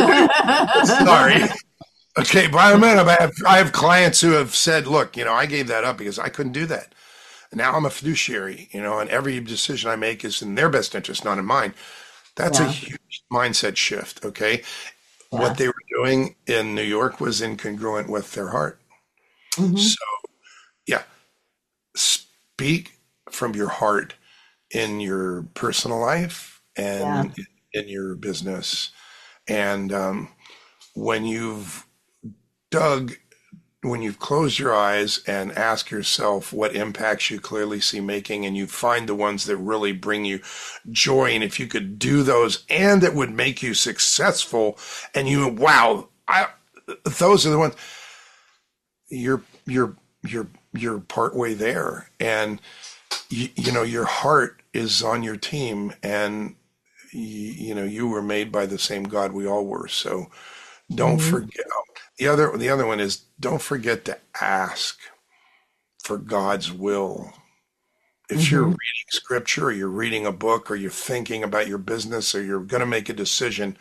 sorry. Okay, but I mean, I have I have clients who have said, look, you know, I gave that up because I couldn't do that. Now I'm a fiduciary, you know, and every decision I make is in their best interest, not in mine. That's a Yeah. huge mindset shift. Okay. What they Yes. were doing in New York was incongruent with their heart. Hmm. So, yeah, speak from your heart in your personal life Yeah. and in your business. And um, when you've dug, when you've closed your eyes and ask yourself what impacts you clearly see making, and you find the ones that really bring you joy, and if you could do those and that would make you successful, and you, wow, I, those are the ones, you're, you're, you're, you're partway there. And you, you know, your heart is on your team, and you, you know, you were made by the same God we all were. So don't Hmm. forget. The other, the other one is don't forget to ask for God's will. If you're Hmm. reading scripture or you're reading a book or you're thinking about your business or you're going to make a decision,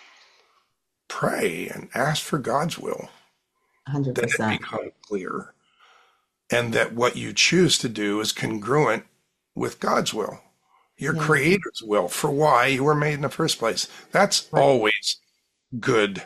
pray and ask for God's will, that it one hundred percent. become clear, and that what you choose to do is congruent with God's will, your Yes. creator's will for why you were made in the first place. That's Right. always good.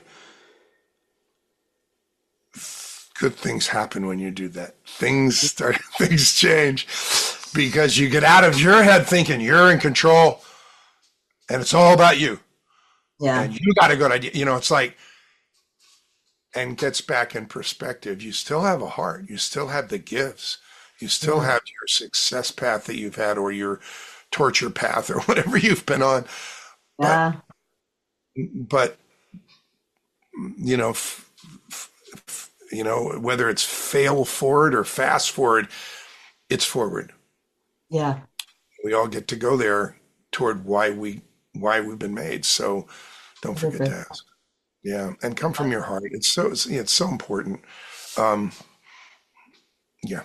Good things happen when you do that. Things start, things change because you get out of your head thinking you're in control and it's all about you Yeah. and you got a good idea. You know, it's like, and gets back in perspective. You still have a heart. You still have the gifts. You still Yeah. have your success path that you've had or your torture path or whatever you've been on. But, Yeah. but, you know, f- f- you know, whether it's fail forward or fast forward, it's forward. Yeah. We all get to go there toward why we why we've been made. So don't forget to one hundred percent. ask. Yeah, and come from your heart. It's so it's, it's so important. Um, yeah,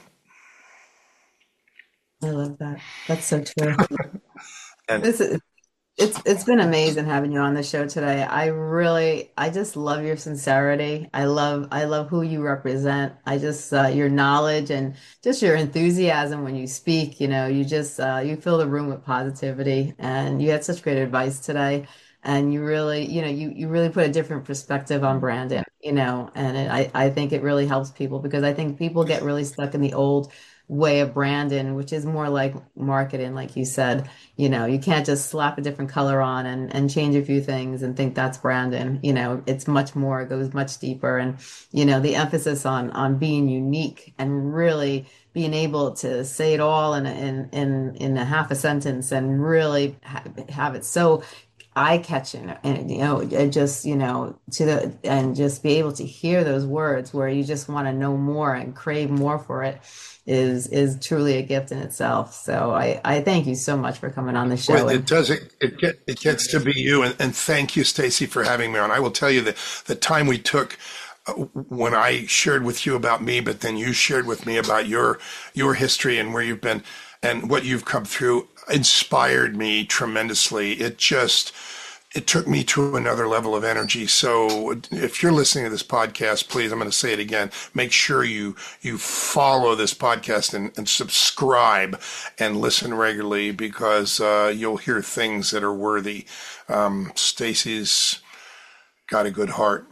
I love that. That's so true. and This is It's it's been amazing having you on the show today. I really I just love your sincerity. I love I love who you represent. I just uh, your knowledge and just your enthusiasm when you speak, you know, you just uh, you fill the room with positivity and you had such great advice today. And you really, you know, you you really put a different perspective on branding, you know, and it, I I think it really helps people because I think people get really stuck in the old way of branding, which is more like marketing, like you said. You know, you can't just slap a different color on and, and change a few things and think that's branding. You know, it's much more, it goes much deeper. And, you know, the emphasis on on being unique and really being able to say it all in a, in in in a half a sentence and really ha have it so eye-catching and you know it just you know to the and just be able to hear those words where you just want to know more and crave more for it is is truly a gift in itself. So I I thank you so much for coming on the well, show it and does it. It get it gets to be you. And, and thank you, Stacy, for having me on. I will tell you that the time we took uh, when I shared with you about me, but then you shared with me about your your history and where you've been and what you've come through inspired me tremendously. It just it took me to another level of energy. So if you're listening to this podcast, please, I'm going to say it again. Make sure you you follow this podcast and, and subscribe and listen regularly because uh, you'll hear things that are worthy. Um, Stacy's got a good heart.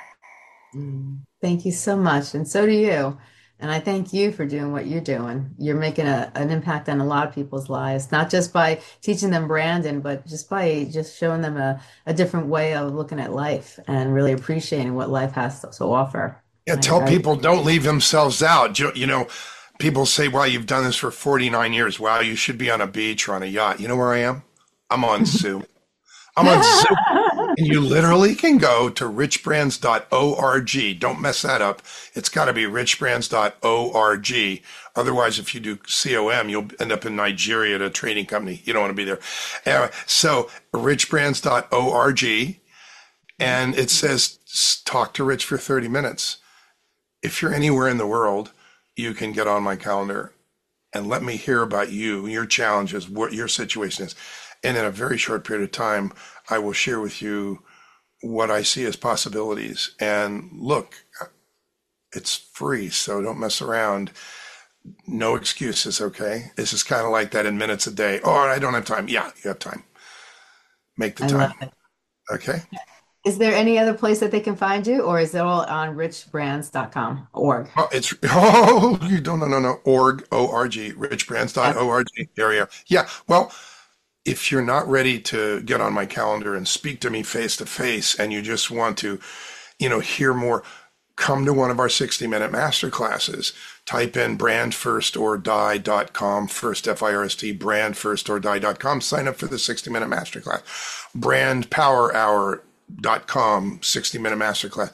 mm, thank you so much and so do you. And I thank you for doing what you're doing. You're making a, an impact on a lot of people's lives, not just by teaching them Brandon, but just by just showing them a, a different way of looking at life and really appreciating what life has to, to offer. Yeah, I, tell I people don't leave themselves out. You, you know, people say, "Well, you've done this for forty-nine years. Wow, you should be on a beach or on a yacht." You know where I am? I'm on Zoom. I'm on Zoom. And you literally can go to rich brands dot org. Don't mess that up. It's got to be rich brands dot org. Otherwise, if you do com, you'll end up in Nigeria at a trading company. You don't want to be there. Anyway, so rich brands dot org, and it says talk to Rich for thirty minutes. If you're anywhere in the world, you can get on my calendar and let me hear about you, your challenges, what your situation is. And in a very short period of time, I will share with you what I see as possibilities. And look, it's free, so don't mess around. No excuses, okay? This is kind of like that in minutes a day. Oh, I don't have time. Yeah, you have time. Make the I love time, it. okay? Is there any other place that they can find you, or is it all on rich brands dot com org? Oh, it's oh, you don't no no no org o r g rich brands dot Yep. org area. Yeah, well, if you're not ready to get on my calendar and speak to me face to face, and you just want to, you know, hear more, come to one of our sixty minute master classes. Type in brand first or die dot com, first F I R S T, brand first or die dot com. Sign up for the sixty minute masterclass. brand power hour dot com, sixty minute masterclass.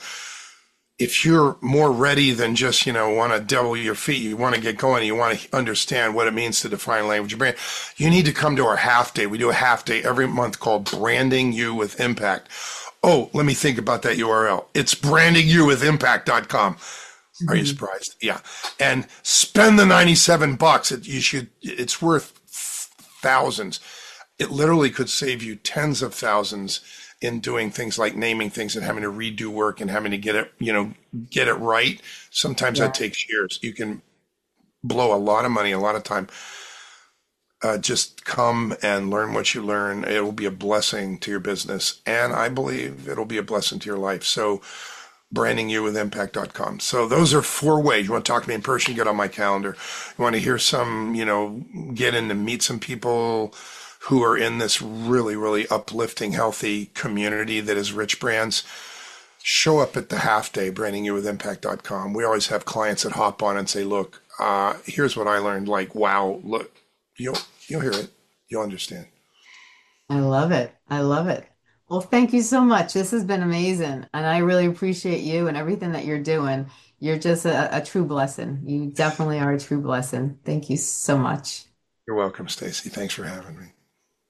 If you're more ready than just, you know, want to double your feet, you want to get going, you want to understand what it means to define language of brand, you need to come to our half day. We do a half day every month called Branding You with Impact. Oh, let me think about that U R L. It's branding you with impact dot com. Are you Mhm. surprised? Yeah. And spend the ninety-seven bucks. It, you should, it's worth thousands. It literally could save you tens of thousands in doing things like naming things and having to redo work and having to get it, you know, get it right. Sometimes that Yeah. takes years. You can blow a lot of money, a lot of time. Uh, just come and learn what you learn. It will be a blessing to your business. And I believe it'll be a blessing to your life. So branding you with impact dot com. So those are four ways. You want to talk to me in person, get on my calendar. You want to hear some, you know, get in and meet some people who are in this really, really uplifting, healthy community that is Rich Brands. Show up at the half day, branding you with impact dot com. We always have clients that hop on and say, look, uh, here's what I learned. Like, wow, look, you'll, you'll hear it. You'll understand. I love it. I love it. Well, thank you so much. This has been amazing. And I really appreciate you and everything that you're doing. You're just a, a true blessing. You definitely are a true blessing. Thank you so much. You're welcome, Stacy. Thanks for having me.